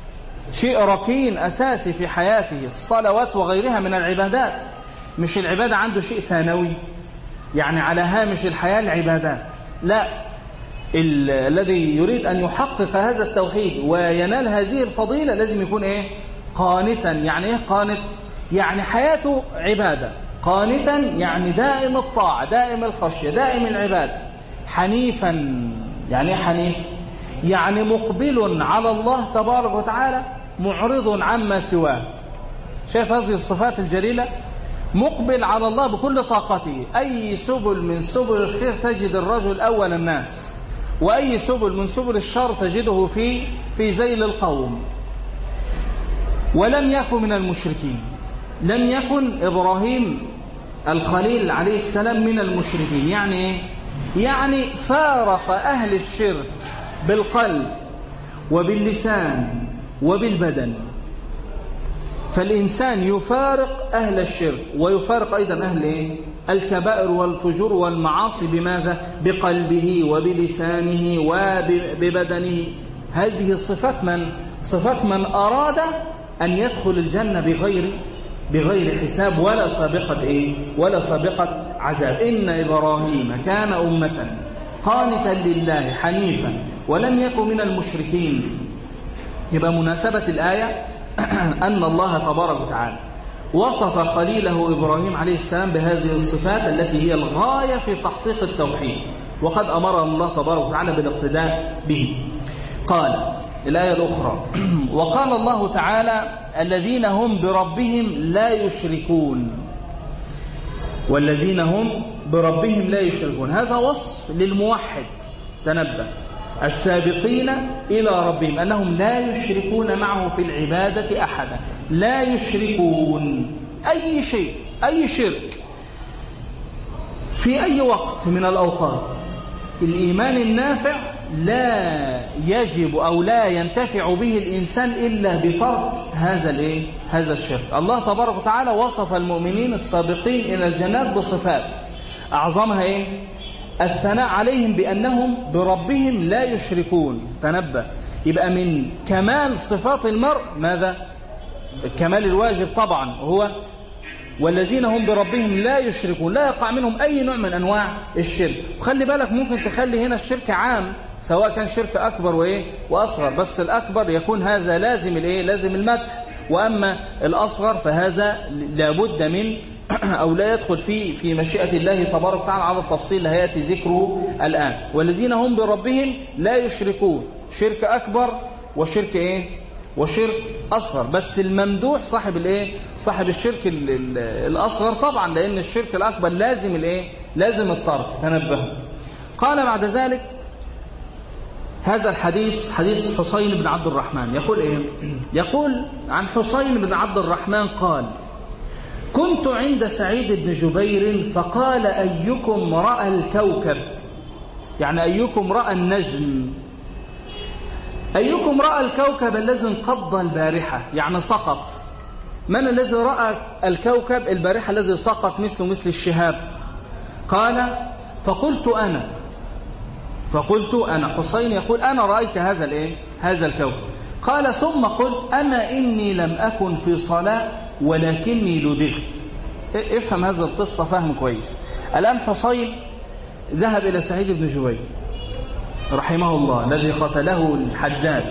شيء ركين أساسي في حياته، الصلوات وغيرها من العبادات. مش العبادة عنده شيء ثانوي يعني على هامش الحياة العبادات، لا، الذي يريد أن يحقق هذا التوحيد وينال هذه الفضيلة لازم يكون إيه؟ قانتا. يعني إيه قانت؟ يعني حياته عبادة. قانتا يعني دائم الطاعة، دائم الخشية، دائم العبادة. حنيفا، يعني إيه حنيف؟ يعني مقبل على الله تبارك وتعالى معرض عما سواه. شايف هذه الصفات الجليلة؟ مقبل على الله بكل طاقته. أي سبل من سبل الخير تجد الرجل أول الناس، وأي سبل من سبل الشر تجده في في ذيل القوم. ولم يكن من المشركين. لم يكن إبراهيم الخليل عليه السلام من المشركين. يعني إيه؟ يعني فارق أهل الشرك بالقلب وباللسان وبالبدن. فالإنسان يفارق أهل الشرك ويفارق أيضا أهل إيه؟ الكبائر والفجور والمعاصي. بماذا؟ بقلبه وبلسانه وببدنه. هذه صفات من؟ صفات من أراد أن يدخل الجنة بغير بغير حساب ولا سابقة إيه؟ ولا سابقة عذاب. إن إبراهيم كان أمة قانتا لله حنيفا ولم يكن من المشركين. يبقى مناسبة الآية أن الله تبارك وتعالى وصف خليله إبراهيم عليه السلام بهذه الصفات التي هي الغاية في تحقيق التوحيد، وقد أمر الله تبارك وتعالى بالاقتداء به. قال الآية الأخرى: وقال الله تعالى: الذين هم بربهم لا يشركون. والذين هم بربهم لا يشركون، هذا وصف للموحد. تنبه: السابقين إلى ربهم أنهم لا يشركون معه في العبادة أحدا. لا يشركون أي شيء، أي شرك في أي وقت من الأوقات. الإيمان النافع لا يجب أو لا ينتفع به الإنسان إلا بترك هذا الإيه؟ هذا الشرك. الله تبارك وتعالى وصف المؤمنين السابقين إلى الجنات بصفات أعظمها إيه؟ الثناء عليهم بأنهم بربهم لا يشركون. تنبه: يبقى من كمال صفات المرء ماذا؟ الكمال الواجب طبعا هو والذين هم بربهم لا يشركون، لا يقع منهم أي نوع من أنواع الشرك. وخلي بالك ممكن تخلي هنا الشرك عام، سواء كان شرك أكبر وإيه وأصغر، بس الأكبر يكون هذا لازم الإيه؟ لازم المدح، وأما الأصغر فهذا لابد من أو لا يدخل في في مشيئة الله تبارك وتعالى على التفصيل اللي هيأتي ذكره الآن. والذين هم بربهم لا يشركون، شرك أكبر وشرك إيه؟ وشرك أصغر. بس الممدوح صاحب الإيه؟ صاحب الشرك ال ال الأصغر طبعا، لأن الشرك الأكبر لازم الإيه؟ لازم الترك. تنبهوا. قال بعد ذلك هذا الحديث حديث حسين بن عبد الرحمن، يقول إيه؟ يقول عن حسين بن عبد الرحمن قال: كنت عند سعيد بن جبير فقال: أيكم رأى الكوكب؟ يعني أيكم رأى النجم؟ أيكم رأى الكوكب الذي انقض البارحة؟ يعني سقط. من الذي رأى الكوكب البارحة الذي سقط مثل مثل الشهاب؟ قال: فقلت أنا فقلت أنا حسين يقول: أنا رأيت هذا الإيه؟ هذا الكوكب. قال: ثم قلت: أما إني لم أكن في صلاة ولكني لدغت. افهم هذا القصة فهم كويس. الآن حسين ذهب إلى سعيد بن جبير رحمه الله الذي قتله الحجاج،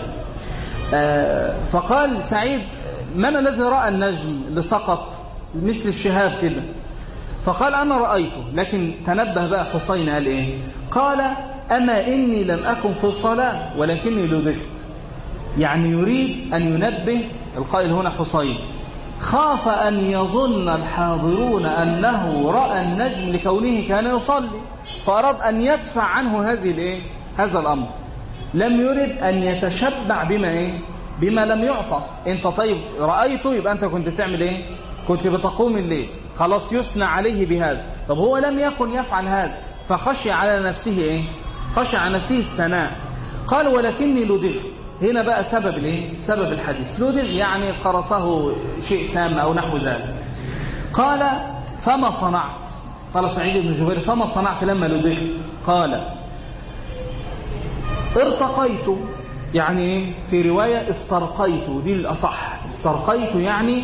فقال سعيد: من الذي رأى النجم اللي سقط مثل الشهاب كده؟ فقال: أنا رأيته. لكن تنبه بقى حسين قال إيه؟ قال: أما إني لم أكن في الصلاة ولكني لدغت. يعني يريد أن ينبه القائل هنا حسين، خاف أن يظن الحاضرون أنه رأى النجم لكونه كان يصلي، فأراد أن يدفع عنه هذه الإيه؟ هذا الأمر. لم يرد أن يتشبع بما إيه؟ بما لم يعطى. أنت طيب رأيته، يبقى أنت كنت بتعمل إيه؟ كنت بتقوم الليل، خلاص يثنى عليه بهذا. طب هو لم يكن يفعل هذا، فخشي على نفسه إيه؟ خشي على نفسه الثناء. قال: ولكني لدغت. هنا بقى سبب الايه؟ سبب الحديث. لدغ يعني قرصه شيء سام أو نحو ذلك. قال: فما صنعت؟ قال سعيد بن جبير: فما صنعت لما لدغت؟ قال: ارتقيت يعني ايه؟ في رواية استرقيت، دي الأصح، استرقيت يعني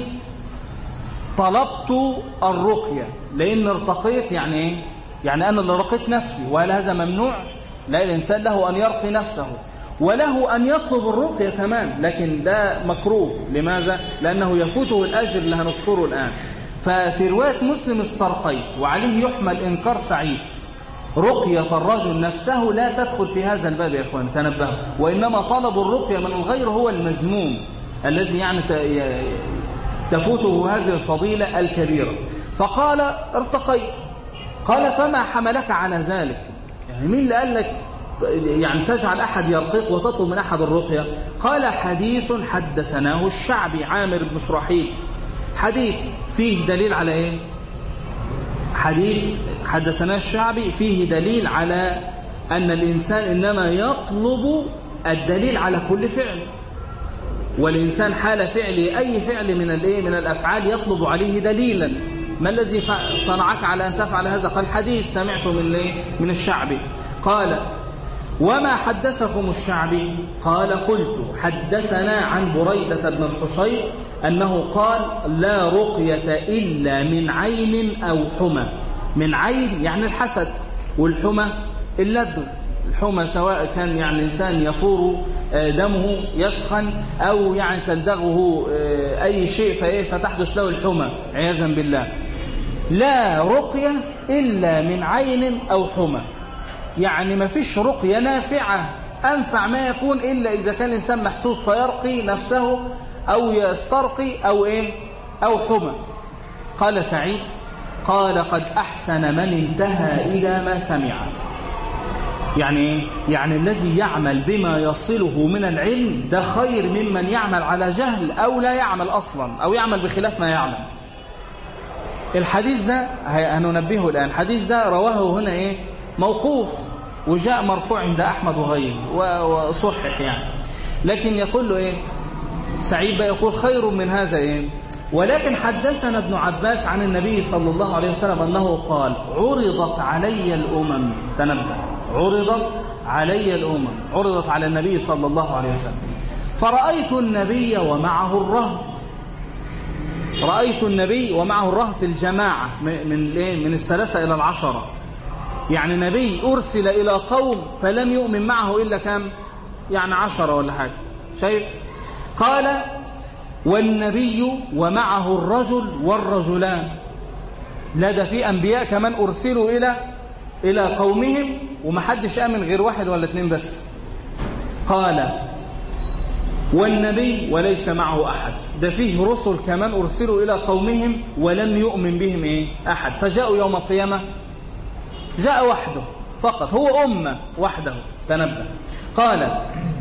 طلبت الرقية، لأن ارتقيت يعني ايه؟ يعني أنا اللي رقيت نفسي، وهل هذا ممنوع؟ لا، الإنسان له أن يرقي نفسه وله أن يطلب الرقية كمان، لكن ده مكروه. لماذا؟ لأنه يفوته الأجر اللي هنذكره الآن. ففي رواية مسلم استرقيت، وعليه يحمل إنكار سعيد. رقية الرجل نفسه لا تدخل في هذا الباب يا إخوان، تنبهوا. وإنما طلب الرقية من الغير هو المذموم الذي يعني تفوته هذه الفضيلة الكبيرة. فقال ارتقيت. قال فما حملك على ذلك؟ يعني مين اللي قال لك يعني تجعل أحد يرقيق وتطلب من أحد الرقية؟ قال حديث حدثناه الشعبي عامر بن شراحيل. حديث فيه دليل على إيه؟ حديث حدثناه الشعبي فيه دليل على أن الإنسان إنما يطلب الدليل على كل فعل، والإنسان حال فعله أي فعل من الإيه من الأفعال يطلب عليه دليلا. ما الذي صنعك على أن تفعل هذا؟ قال حديث سمعته من إيه من الشعبي. قال وما حدثكم الشعبي؟ قال قلت حدثنا عن بريدة بن الحصيب أنه قال لا رقية إلا من عين أو حمى. من عين يعني الحسد، والحمى اللدغ. الحمى سواء كان يعني إنسان يفور دمه يسخن أو يعني تلدغه أي شيء فإيه فتحدث له الحمى عياذا بالله. لا رقية إلا من عين أو حمى، يعني ما فيش رقية نافعة أنفع ما يكون إلا إذا كان الإنسان محسود فيرقي نفسه أو يسترقي أو إيه أو حمى. قال سعيد قال قد أحسن من انتهى إلى ما سمع. يعني يعني الذي يعمل بما يصله من العلم ده خير ممن يعمل على جهل أو لا يعمل أصلا أو يعمل بخلاف ما يعلم. الحديث ده هننبهه الآن. الحديث ده رواه هنا إيه موقوف، وجاء مرفوع عند أحمد وغيره وصحح يعني، لكن يقول له إيه سعيد بقى يقول خير من هذا إيه. ولكن حدثنا ابن عباس عن النبي صلى الله عليه وسلم أنه قال عرضت علي الأمم. تنبه، عرضت علي الأمم، عرضت على النبي صلى الله عليه وسلم فرأيت النبي ومعه الرهط. رأيت النبي ومعه الرهط الجماعة من من الثلاثة إلى العشرة، يعني نبي أرسل إلى قوم فلم يؤمن معه إلا كم يعني عشرة ولا حاجة. شايف؟ قال والنبي ومعه الرجل والرجلان. لا ده في أنبياء كمان أرسلوا إلى إلى قومهم ومحدش آمن غير واحد ولا اتنين بس. قال والنبي وليس معه أحد. ده فيه رسل كمان أرسلوا إلى قومهم ولم يؤمن بهم إيه أحد. فجاءوا يوم القيامة جاء وحده فقط، هو أمة وحده. تنبه. قال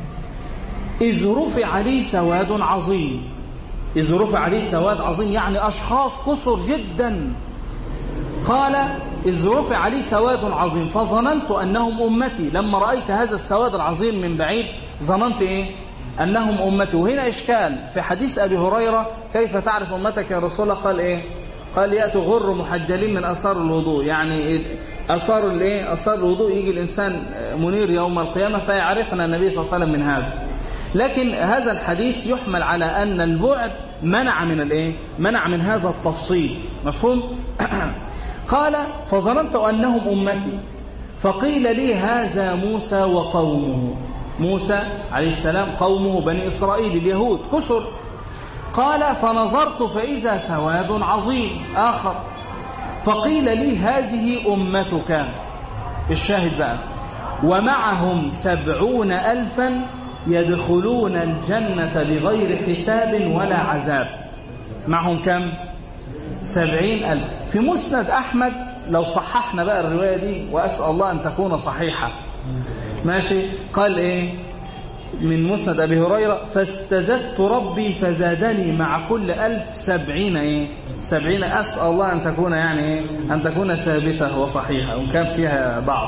إذ رفع لي سواد عظيم. إذ رفع لي سواد عظيم يعني أشخاص كثر جدا. قال إذ رفع لي سواد عظيم فظننت أنهم أمتي. لما رأيت هذا السواد العظيم من بعيد ظننت إيه أنهم أمتي. وهنا إشكال في حديث أبي هريرة كيف تعرف أمتك يا رسول الله؟ قال إيه قال يأتوا غر محجلين من أثار الوضوء، يعني أثار الإيه أثار الوضوء يجي الإنسان منير يوم القيامة فيعرفنا النبي صلى الله عليه وسلم من هذا. لكن هذا الحديث يحمل على أن البعد منع من الإيه منع من هذا التفصيل. مفهوم؟ قال فظننت أنهم أمتي فقيل لي هذا موسى وقومه. موسى عليه السلام قومه بني إسرائيل اليهود كثر. قال فنظرت فإذا سواد عظيم آخر فقيل لي هذه أمتك. الشاهد بقى ومعهم سبعون ألفا يدخلون الجنة بغير حساب ولا عذاب. معهم كم؟ سبعين ألف. في مسند أحمد لو صححنا بقى الرواية دي وأسأل الله أن تكون صحيحة ماشي. قال إيه من مسند أبي هريرة فاستزدت ربي فزادني مع كل ألف سبعين إيه سبعين. أسأل الله أن تكون يعني إيه أن تكون ثابتة وصحيحة وإن كان فيها ضعف.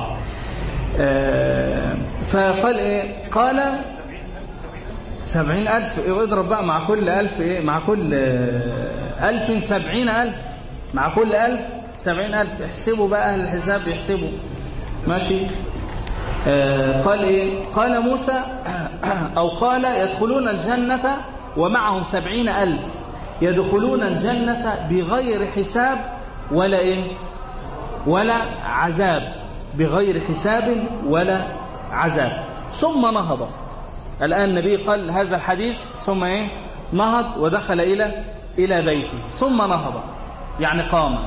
آه فقال إيه قال سبعين ألف. اضرب بقى مع كل ألف إيه مع كل ألف سبعين ألف، مع كل ألف سبعين ألف. احسبوا بقى أهل الحساب يحسبوا ماشي. آه قال إيه قال موسى أو قال يدخلون الجنة ومعهم سبعين ألف يدخلون الجنة بغير حساب ولا إيه ولا عذاب، بغير حساب ولا عذاب. ثم نهض. الآن النبي قال هذا الحديث ثم إيه نهض ودخل إلى إلى بيته. ثم نهض يعني قام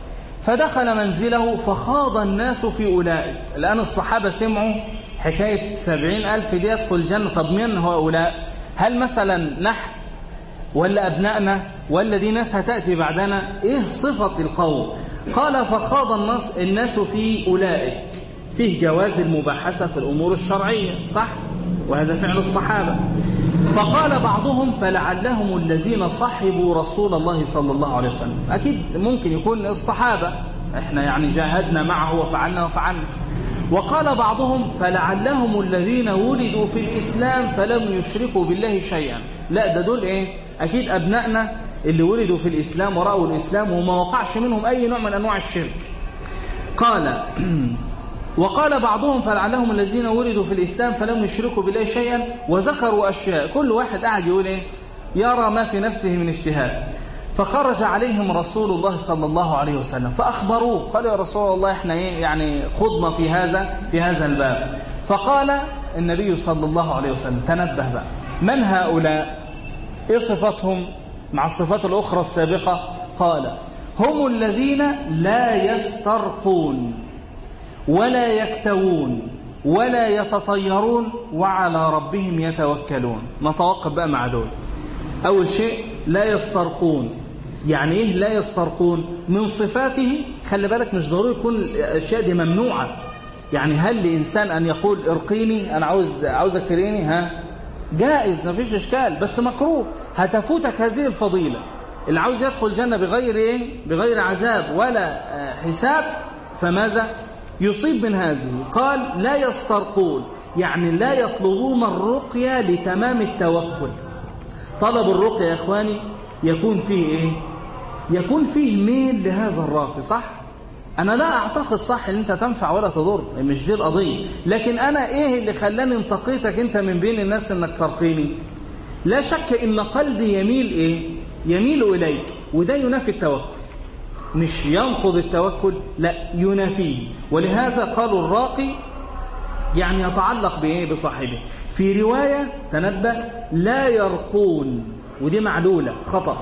فدخل منزله فخاض الناس في أولئك. الآن الصحابة سمعوا حكاية سبعين ألف دي يدخل الجنة. طب من هؤلاء؟ هل مثلا نحن ولا أبنائنا ولا دي ناس هتأتي بعدنا؟ إيه صفة القوم؟ قال فخاض الناس, الناس في أولئك. فيه جواز المباحثة في الأمور الشرعية صح؟ وهذا فعل الصحابة. فقال بعضهم فلعلهم الذين صحبوا رسول الله صلى الله عليه وسلم. أكيد ممكن يكون الصحابة، احنا يعني جاهدنا معه وفعلنا وفعلنا. وقال بعضهم فلعلهم الذين ولدوا في الإسلام فلم يشركوا بالله شيئا. لا ده دول ايه أكيد أبنائنا اللي ولدوا في الإسلام ورأوا الإسلام وما وقعش منهم أي نوع من أنواع الشرك. قال وقال بعضهم فلعلهم الذين ولدوا في الإسلام فلم يشركوا بالله شيئا وذكروا أشياء كل واحد قاعد يقول إيه يرى ما في نفسه من اجتهاد. فخرج عليهم رسول الله صلى الله عليه وسلم فأخبروه قالوا يا رسول الله احنا إيه يعني خضنا في هذا في هذا الباب. فقال النبي صلى الله عليه وسلم تنبه بقى من هؤلاء؟ إيه صفتهم مع الصفات الأخرى السابقة؟ قال هم الذين لا يسترقون ولا يكتوون ولا يتطيرون وعلى ربهم يتوكلون. نتوقف بقى مع دول. أول شيء لا يسترقون. يعني إيه لا يسترقون؟ من صفاته خلي بالك مش ضروري يكون الأشياء دي ممنوعة. يعني هل لإنسان أن يقول ارقيني أنا عاوز عاوزك تريني؟ ها جائز مفيش إشكال بس مكروه. هتفوتك هذه الفضيلة. اللي عاوز يدخل الجنة بغير إيه بغير عذاب ولا حساب فماذا يصيب من هذه؟ قال لا يسترقون يعني لا يطلبون الرقية لتمام التوكل. طلب الرقية يا إخواني يكون فيه إيه يكون فيه ميل لهذا الراقي صح؟ أنا لا أعتقد صح إن أنت تنفع ولا تضر مش دي القضية. لكن أنا إيه اللي خلاني انتقيتك أنت من بين الناس إنك ترقيني؟ لا شك إن قلبي يميل إيه يميل إليك وده ينافي التوكل. مش ينقض التوكل لا ينافيه. ولهذا قالوا الراقي يعني يتعلق بإيه بصاحبه. في رواية تنبه لا يرقون ودي معلولة خطأ.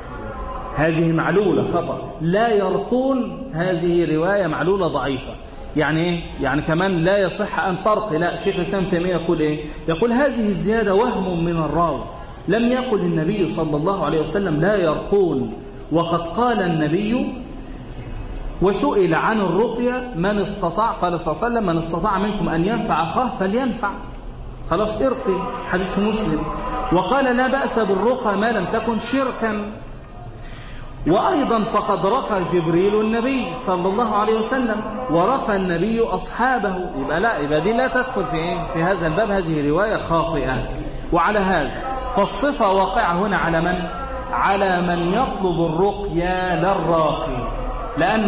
هذه معلولة خطأ. لا يرقون هذه رواية معلولة ضعيفة. يعني إيه؟ يعني كمان لا يصح أن ترقي. لا شيخ الإسلام تيمية يقول إيه يقول هذه الزيادة وهم من الراوي. لم يقل النبي صلى الله عليه وسلم لا يرقون. وقد قال النبي وسئل عن الرقية من استطاع قال صلى الله عليه وسلم من استطاع منكم أن ينفع أخاه فلينفع. خلاص ارقي حديث مسلم. وقال لا بأس بالرقى ما لم تكن شركا. وأيضا فقد رقى جبريل النبي صلى الله عليه وسلم ورقى النبي أصحابه. يبقى لا يبقى دي لا تدخل في إيه؟ في هذا الباب. هذه رواية خاطئة. وعلى هذا فالصفة واقعة هنا على من؟ على من يطلب الرقية للراقي. لأن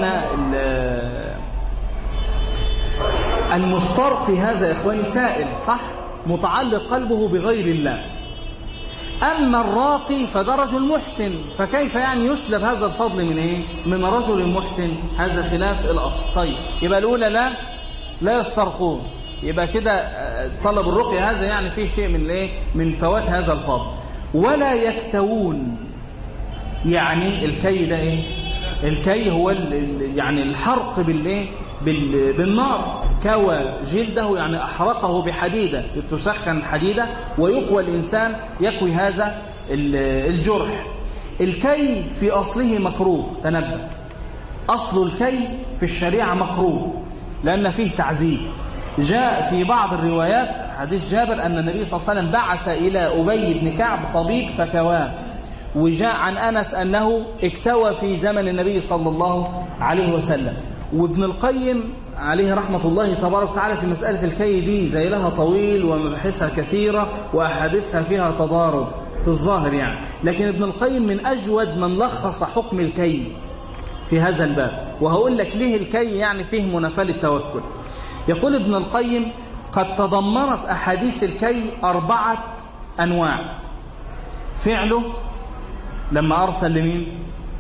المسترقي هذا يا إخواني سائل صح متعلق قلبه بغير الله. أما الراقي فده رجل محسن فكيف يعني يسلب هذا الفضل من إيه؟ من رجل محسن. هذا خلاف الأصل. طيب يبقى الأولى لا لا يسترقون. يبقى كده طلب الرقية هذا يعني فيه شيء من إيه؟ من فوات هذا الفضل. ولا يكتوون يعني الكي ده إيه؟ الكي هو يعني الحرق بالإيه؟ بالنار. كوى جلده يعني أحرقه بحديدة تسخن حديدة ويقوى الإنسان يكوي هذا الجرح. الكي في أصله مكروه. تنبه أصل الكي في الشريعة مكروه لأن فيه تعذيب. جاء في بعض الروايات حديث جابر أن النبي صلى الله عليه وسلم بعث إلى أبي بن كعب طبيب فكواه. وجاء عن أنس أنه اكتوى في زمن النبي صلى الله عليه وسلم. وابن القيم عليه رحمة الله تبارك وتعالى في مسألة الكي دي زي لها طويل ومبحثها كثيرة وأحاديثها فيها تضارب في الظاهر يعني. لكن ابن القيم من أجود من لخص حكم الكي في هذا الباب. وهقول لك ليه الكي يعني فيه منافاة للتوكل. يقول ابن القيم قد تضمنت أحاديث الكي أربعة أنواع. فعله لما أرسل لمين؟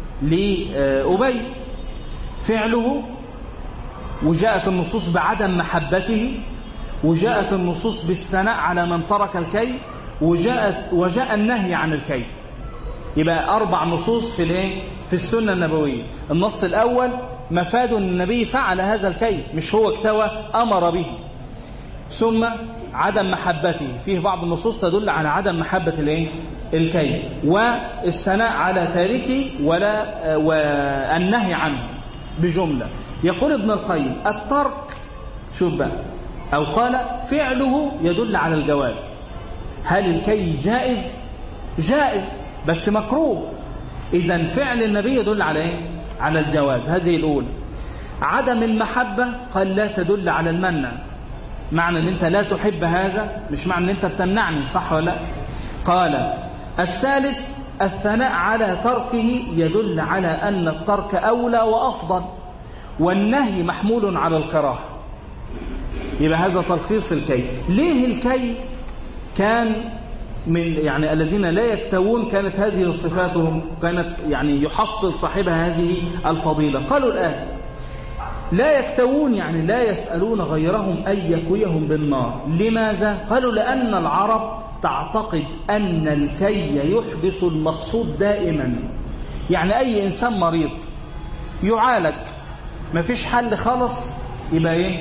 لأبي، فعله، وجاءت النصوص بعدم محبته، وجاءت النصوص بالثناء على من ترك الكي، وجاءت وجاء النهي عن الكي. يبقى أربع نصوص في الايه؟ في السنة النبوية. النص الأول مفاد النبي فعل هذا الكي، مش هو اكتوى، أمر به. ثم عدم محبته، فيه بعض النصوص تدل على عدم محبة الايه؟ الكي، والثناء على تاركه ولا والنهي عنه بجملة. يقول ابن القيم الترك، شوف بقى، أو قال فعله يدل على الجواز. هل الكي جائز؟ جائز بس مكروه. إذن فعل النبي يدل على إيه؟ على الجواز. هذه الأولى. عدم المحبة قال لا تدل على المنع. معنى أن أنت لا تحب هذا مش معنى أن أنت بتمنعني، صح ولا لا؟ قال الثالث الثناء على تركه يدل على أن الترك أولى وأفضل، والنهي محمول على الكراهة. يبقى هذا تلخيص الكي. ليه الكي كان من يعني الذين لا يكتوون كانت هذه صفاتهم، كانت يعني يحصل صاحبها هذه الفضيلة؟ قالوا الآتي: لا يكتوون يعني لا يسألون غيرهم أن يكويهم بالنار. لماذا؟ قالوا لأن العرب تعتقد أن الكي يحدث المقصود دائما. يعني أي إنسان مريض يعالج ما فيش حل خالص، يبقى إيه؟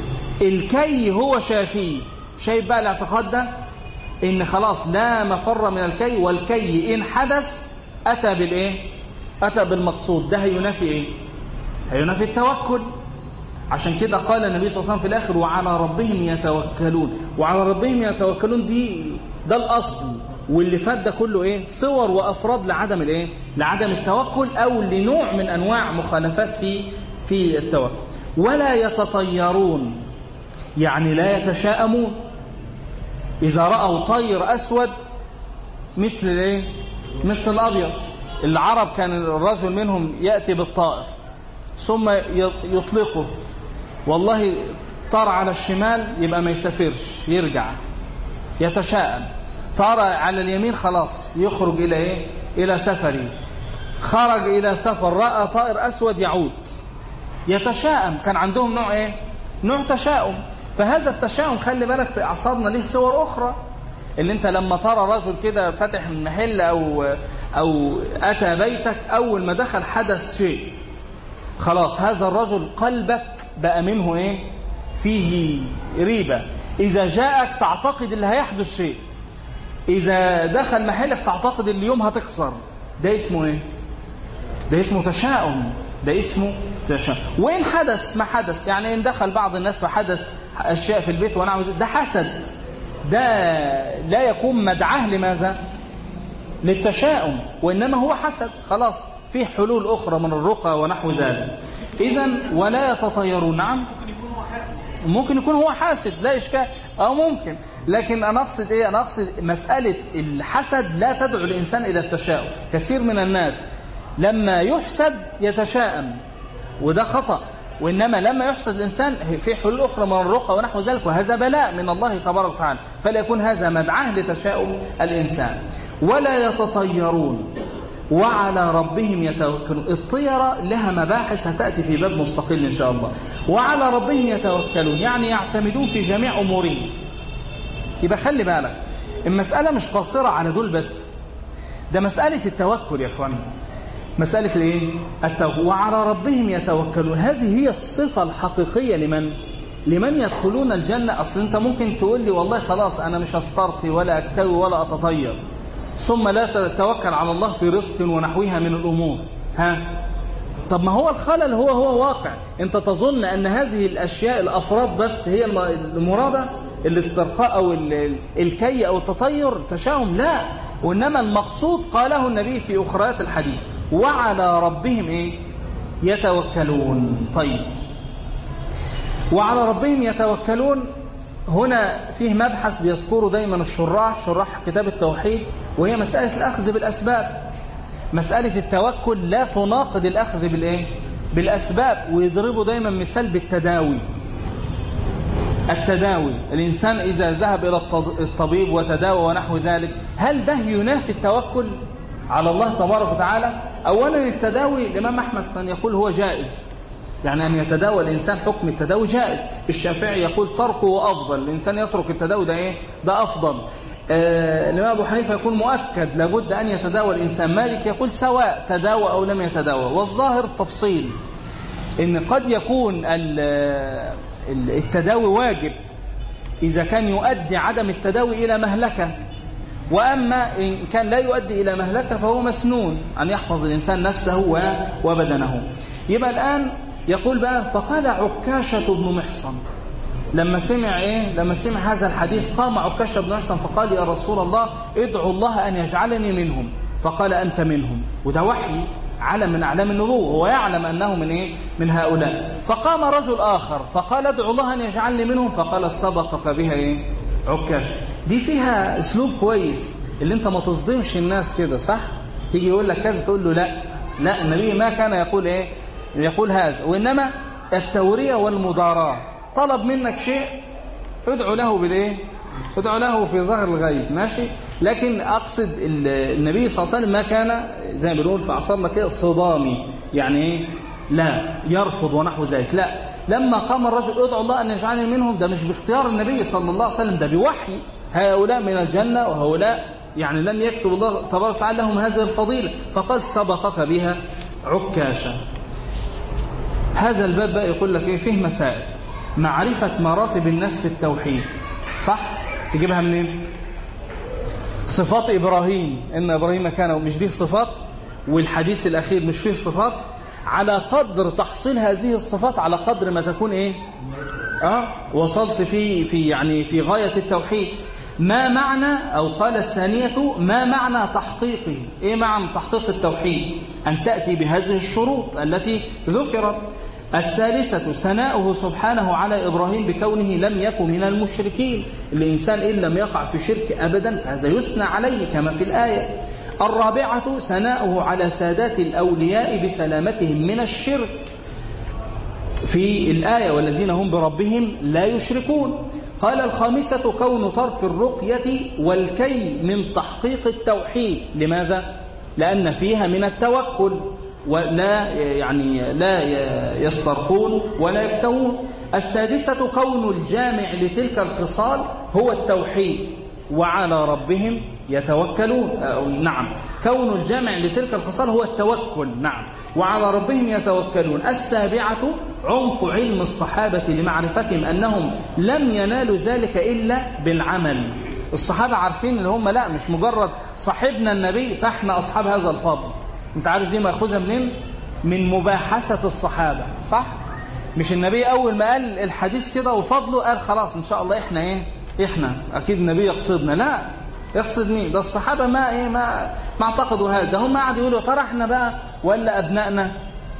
الكي هو شافيه. شايف بقى الاعتقاد ده؟ إن خلاص لا مفر من الكي، والكي إن حدث أتى بالإيه؟ أتى بالمقصود. ده هينافي إيه؟ هينافي التوكل. عشان كده قال النبي صلى الله عليه وسلم في الآخر: وعلى ربهم يتوكلون. وعلى ربهم يتوكلون دي ده الأصل، واللي فات ده كله إيه؟ صور وأفراد لعدم الإيه؟ لعدم التوكل، أو لنوع من أنواع مخالفات في في التوكل. ولا يتطيرون يعني لا يتشاءمون. إذا رأوا طير أسود مثل الإيه؟ مثل الأبيض. العرب كان الرجل منهم يأتي بالطائر ثم يطلقه، والله طار على الشمال يبقى ما يسافرش، يرجع يتشاءم. طار على اليمين خلاص يخرج إلى إيه؟ إلى سفري. خرج إلى سفر رأى طائر أسود يعود، يتشاءم. كان عندهم نوع إيه؟ نوع تشاؤم. فهذا التشاؤم خلي بالك في أعصابنا له صور أخرى. اللي أنت لما ترى رجل كده فتح محل أو أو أتى بيتك، أول ما دخل حدث شيء، خلاص هذا الرجل قلبك بقى منه إيه؟ فيه ريبة. إذا جاءك تعتقد اللي هيحدث شيء، إذا دخل محلك تعتقد اليوم هتخسر. ده اسمه إيه؟ ده اسمه تشاؤم. ده اسمه تشاؤم. وإن حدث ما حدث، يعني إن دخل بعض الناس فحدث أشياء في البيت ونعم، ده حسد. ده لا يكون مدعاه لماذا؟ للتشاؤم، وإنما هو حسد. خلاص في حلول أخرى من الرقى ونحو ذلك. إذن ولا يتطيرون. نعم ممكن يكون هو حاسد، لا إشكال، أو ممكن. لكن أنا أقصد إيه؟ أنا أقصد مسألة الحسد لا تدعو الإنسان إلى التشاؤم. كثير من الناس لما يحسد يتشاءم، وده خطأ. وإنما لما يحسد الإنسان في حلول أخرى من الرقى ونحو ذلك، وهذا بلاء من الله تبارك وتعالى، فلا يكون هذا مدعاه لتشاؤم الإنسان. ولا يتطيرون وعلى ربهم يتوكلون. الطيرة لها مباحث هتأتي في باب مستقل إن شاء الله. وعلى ربهم يتوكلون يعني يعتمدون في جميع أمورهم. يبقى خلي بالك، المسألة مش قاصرة على دول بس، ده مسألة التوكل يا إخواني. مسألة الإيه؟ التوكل. وعلى ربهم يتوكلون، هذه هي الصفة الحقيقية لمن؟ لمن يدخلون الجنة. أصل أنت ممكن تقول لي والله خلاص أنا مش هسترقي ولا أكتوي ولا أتطير، ثم لا تتوكل على الله في رزق ونحوها من الأمور. ها؟ طب ما هو الخلل هو هو واقع. أنت تظن أن هذه الأشياء الأفراد بس هي المرادة، الاسترخاء أو الكي أو التطير تشاؤم؟ لا، وإنما المقصود قاله النبي في أخريات الحديث: وعلى ربهم إيه؟ يتوكلون. طيب، وعلى ربهم يتوكلون هنا فيه مبحث بيذكره دايما الشراح، شراح كتاب التوحيد، وهي مسألة الأخذ بالأسباب. مسألة التوكل لا تناقض الأخذ بالإيه؟ بالأسباب. ويضربوا دايما مثال بالتداوي. التداوي، الإنسان إذا ذهب إلى الطبيب وتداوى ونحو ذلك، هل ده ينافي التوكل على الله تبارك وتعالى؟ أولا التداوي الإمام أحمد كان يقول هو جائز، يعني أن يتداوى الإنسان حكم التداوي جائز. الشافعي يقول تركه أفضل، الإنسان يترك التداوي ده إيه؟ ده أفضل. آه الإمام أبو حنيفة يقول مؤكد لابد أن يتداوى الإنسان. مالك يقول سواء تداوى أو لم يتداوى. والظاهر التفصيل إن قد يكون التداوي واجب إذا كان يؤدي عدم التداوي إلى مهلكة، وأما إن كان لا يؤدي إلى مهلكة فهو مسنون أن يحفظ الإنسان نفسه وبدنه. يبقى الآن يقول بقى فقال عكاشة بن محصن لما سمع إيه؟ لما سمع هذا الحديث قام عكاشة بن محصن فقال يا رسول الله ادعو الله أن يجعلني منهم. فقال أنت منهم، وده وحي علم من أعلام النبوة، هو يعلم أنه من إيه؟ من هؤلاء. فقام رجل آخر فقال ادعو الله أن يجعلني منهم، فقال سبقك بها إيه؟ عكاشة. دي فيها أسلوب كويس، اللي أنت ما تصدمش الناس كده، صح؟ تيجي يقول لك كذا تقول له لا لا، النبي ما كان يقول إيه؟ يقول هذا، وإنما التورية والمداراة. طلب منك شيء ادعو له بالإيه؟ ادعو له في ظهر الغيب، ماشي؟ لكن أقصد النبي صلى الله عليه وسلم ما كان زي ما بنقول في عصرنا كده صدامي، يعني إيه؟ لا يرفض ونحو ذلك، لا. لما قام الرجل ادعو الله أن يجعلني منهم، ده مش باختيار النبي صلى الله عليه وسلم، ده بوحي. هؤلاء من الجنة وهؤلاء يعني لم يكتب الله تبارك وتعالى لهم هذه الفضيلة، فقال سبقك بها عكاشة. هذا الباب بقى يقول لك إيه؟ فيه مسائل. معرفة مراتب الناس في التوحيد، صح؟ تجيبها منين؟ صفات إبراهيم، إن إبراهيم كان، مش دي صفات؟ والحديث الأخير مش فيه صفات؟ على قدر تحصيل هذه الصفات على قدر ما تكون إيه؟ أه؟ وصلت في في يعني في غاية التوحيد. ما معنى، أو قال الثانية ما معنى تحقيقه؟ إيه معنى تحقيق التوحيد؟ أن تأتي بهذه الشروط التي ذكرت. الثالثة ثناؤه سبحانه على إبراهيم بكونه لم يكن من المشركين. الإنسان إن لم يقع في شرك أبدا فهذا يثنى عليه كما في الآية. الرابعة ثناؤه على سادات الأولياء بسلامتهم من الشرك في الآية والذين هم بربهم لا يشركون. قال الخامسة كون ترك الرقية والكي من تحقيق التوحيد. لماذا؟ لأن فيها من التوكل، ولا يعني لا يسترقون ولا يكتوون. السادسة كون الجامع لتلك الخصال هو التوحيد وعلى ربهم يتوكلون. نعم، كون الجامع لتلك الخصال هو التوكل، نعم، وعلى ربهم يتوكلون. السابعة عمق علم الصحابة لمعرفتهم أنهم لم ينالوا ذلك إلا بالعمل. الصحابة عارفين اللي هم لا مش مجرد صاحبنا النبي فاحنا أصحاب هذا الفضل. انت عارف دي مأخوذة منين؟ من مباحثة الصحابة، صح؟ مش النبي أول ما قال الحديث كده وفضله قال خلاص إن شاء الله إحنا إيه؟ إحنا أكيد النبي يقصدنا. لا، يقصد مين؟ ده الصحابة ما إيه ما ما اعتقدوا هذا، ده هم قاعدوا يقولوا ترى إحنا بقى ولا أبنائنا.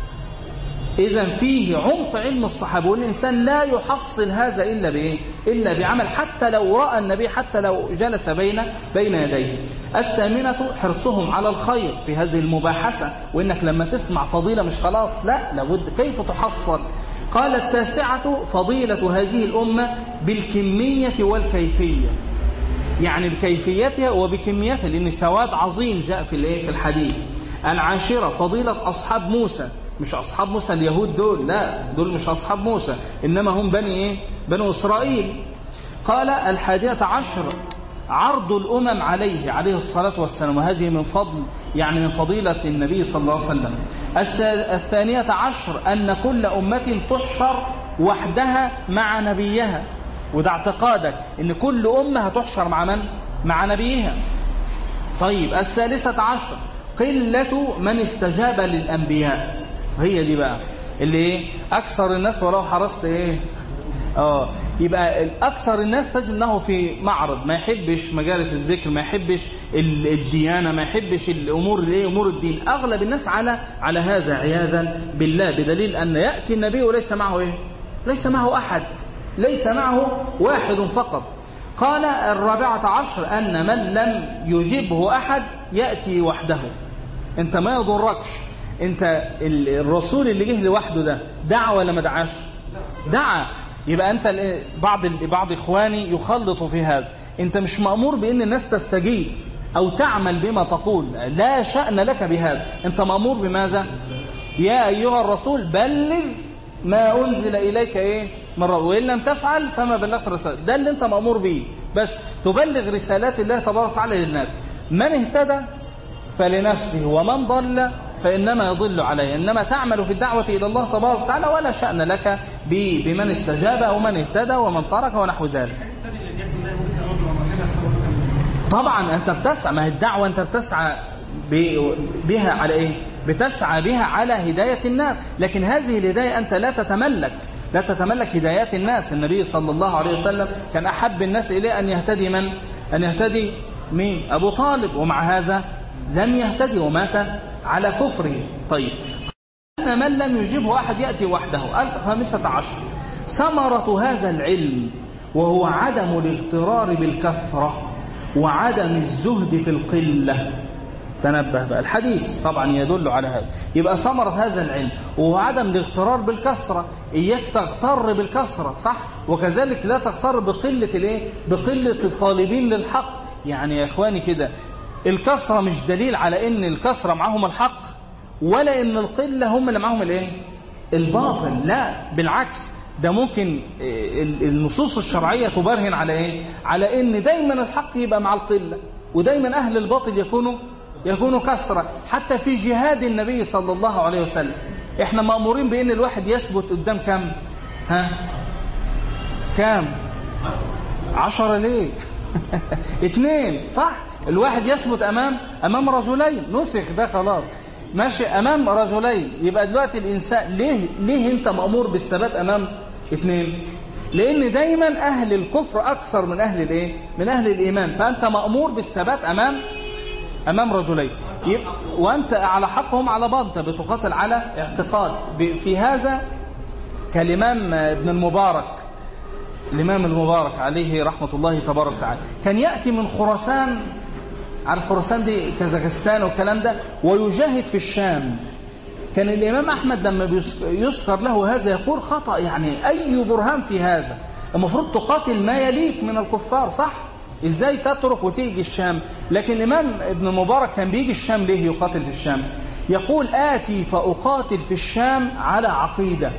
إذا فيه عمق علم الصحابة، والإنسان لا يحصل هذا إلا بإيه؟ إلا بعمل، حتى لو رأى النبي، حتى لو جلس بين بين يديه. الثامنة حرصهم على الخير في هذه المباحثة، وإنك لما تسمع فضيلة مش خلاص، لا، لابد كيف تحصل. قال التاسعة فضيلة هذه الأمة بالكمية والكيفية، يعني بكيفيتها وبكميتها، لأن سواد عظيم جاء في الايه في الحديث. العاشرة فضيلة أصحاب موسى، مش أصحاب موسى اليهود دول، لا، دول مش أصحاب موسى، إنما هم بني إيه؟ بنو إسرائيل. قال الحادية عشر عرض الأمم عليه عليه الصلاة والسلام، وهذه من فضل يعني من فضيلة النبي صلى الله عليه وسلم. الثانية عشر أن كل أمة تحشر وحدها مع نبيها، وده اعتقادك إن كل أمة هتحشر مع من؟ مع نبيها. طيب الثالثة عشر قلة من استجاب للأنبياء، وهي دي بقى اللي إيه؟ أكثر الناس ولو حرصت إيه؟ آه يبقى أكثر الناس تجد أنه في معرض، ما يحبش مجالس الذكر، ما يحبش الديانة، ما يحبش الأمور اللي أمور الدين. أغلب الناس على على هذا عياذا بالله، بدليل أن يأتي النبي وليس معه إيه؟ ليس معه أحد، ليس معه واحد فقط. قال الرابعة عشر أن من لم يجبه أحد يأتي وحده. أنت ما يضركش، أنت الرسول اللي جه لوحده ده دعا ولا ما دعاش؟ دعا. يبقى أنت بعض بعض إخواني يخلط في هذا. أنت مش مأمور بأن الناس تستجيب أو تعمل بما تقول، لا شأن لك بهذا. أنت مأمور بماذا؟ يا أيها الرسول بلغ ما أنزل إليك إيه من ربك وإن لم تفعل فما بلغت الرسالة. ده اللي أنت مأمور به، بس تبلغ رسالات الله تبارك وتعالى للناس. من اهتدى فلنفسه ومن ضل فإنما يضل عليه، إنما تعمل في الدعوة إلى الله تبارك وتعالى ولا شأن لك بمن استجاب أو من اهتدى ومن ترك ونحو ذلك. طبعا أنت بتسعى، ما هي الدعوة أنت بتسعى بها على إيه؟ بتسعى بها على هداية الناس، لكن هذه الهداية أنت لا تتملك لا تتملك هدايات الناس. النبي صلى الله عليه وسلم كان أحب الناس إليه أن يهتدي من؟ أن يهتدي مين؟ أبو طالب، ومع هذا لم يهتدي ومات على كفره. طيب أن من لم يجيبه أحد يأتي وحده. الخامسة عشر ثمرة هذا العلم وهو عدم الاغترار بالكثرة وعدم الزهد في القلة. تنبه بقى، الحديث طبعا يدل على هذا. يبقى ثمرة هذا العلم وهو عدم الاغترار بالكثرة. إياك تغتر بالكثرة، صح؟ وكذلك لا تغتر بقلة الايه؟ بقلة الطالبين للحق. يعني يا إخواني كده، الكثرة مش دليل على إن الكثرة معهم الحق، ولا إن القلة هم اللي معهم الايه؟ الباطل. لا، بالعكس، ده ممكن النصوص الشرعية تبرهن على ايه؟ على إن دايما الحق يبقى مع القلة، ودايما أهل الباطل يكونوا يكونوا كثرة. حتى في جهاد النبي صلى الله عليه وسلم احنا مأمورين بأن الواحد يثبت قدام كم؟ ها؟ كم؟ عشرة ليه؟ اتنين، صح؟ الواحد يثبت أمام أمام رجلين، نسخ ده خلاص، ماشي، أمام رجلين. يبقى دلوقتي الإنسان ليه ليه أنت مأمور بالثبات أمام اتنين؟ لأن دايما أهل الكفر أكثر من أهل الإيه؟ من أهل الإيمان، فأنت مأمور بالثبات أمام أمام رجلين، وأنت على حقهم على باطل، بتقاتل على اعتقاد. في هذا كالإمام ابن المبارك، الإمام المبارك عليه رحمة الله تبارك وتعالى، كان يأتي من خراسان، عارف خراسان دي كازاخستان والكلام ده، ويجاهد في الشام. كان الإمام أحمد لما يذكر له هذا يقول خطأ، يعني أي برهان في هذا؟ المفروض تقاتل ما يليك من الكفار، صح؟ إزاي تترك وتيجي الشام؟ لكن الإمام ابن المبارك كان بيجي الشام ليه يقاتل في الشام؟ يقول آتي فأقاتل في الشام على عقيدة.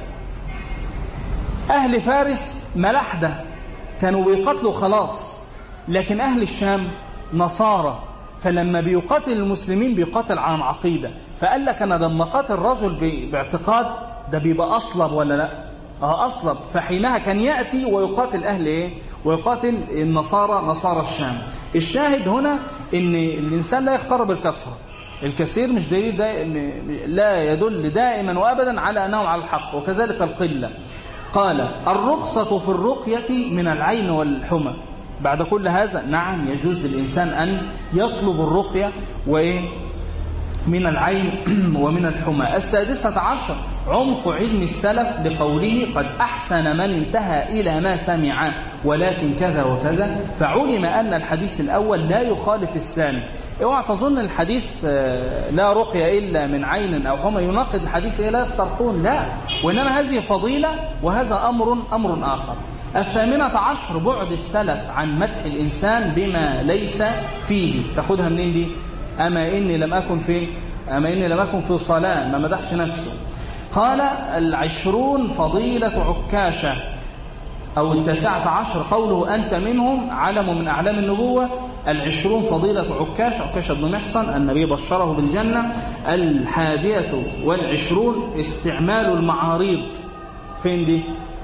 أهل فارس ملاحدة كانوا بيقاتلوا خلاص، لكن أهل الشام نصارى، فلما بيقاتل المسلمين بيقاتل عن عقيدة. فقال لك أنا لما قاتل رجل باعتقاد ده بيبقى أصلب ولا لا؟ اه أصلب. فحينها كان يأتي ويقاتل أهل إيه؟ ويقاتل النصارى، نصارى الشام. الشاهد هنا إن الإنسان لا يختار بالكثرة. الكثير مش دليل دائم، لا يدل دائما وأبدا على أنه على الحق، وكذلك القلة. قال الرخصة في الرقية من العين والحمى. بعد كل هذا نعم يجوز للإنسان أن يطلب الرقية وإيه؟ من العين ومن الحمى. السادسة عشر عمق علم السلف لقوله قد أحسن من انتهى إلى ما سمع ولكن كذا وكذا، فعلم أن الحديث الأول لا يخالف الثاني. اوعى تظن الحديث لا رقية إلا من عين أو حمى يناقض الحديث إيه لا يسترقون، لا، وإنما هذه فضيلة وهذا أمر أمر آخر. الثامنة عشر بعد السلف عن مدح الإنسان بما ليس فيه. تاخدها منين دي؟ أما إني لم أكن في أما إني لم أكن في صلاة، ما مدحش نفسه. قال العشرون فضيلة عكاشة، أو التاسعة عشر قوله أنت منهم علم من أعلام النبوة. العشرون فضيلة عكاشة، عكاشة بن محصن النبي بشره بالجنة. الحادية والعشرون استعمال المعاريض. فين دي؟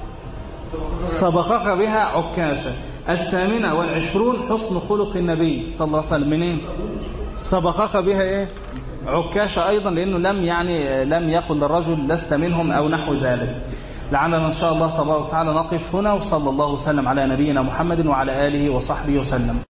سبقك بها عكاشة. الثامنة والعشرون حسن خلق النبي صلى الله عليه وسلم. منين؟ سبقك بها إيه؟ عكاشة أيضا، لأنه لم يعني لم يقل للرجل لست منهم أو نحو ذلك. لعلنا إن شاء الله تبارك وتعالى نقف هنا، وصلى الله وسلم على نبينا محمد وعلى آله وصحبه وسلم.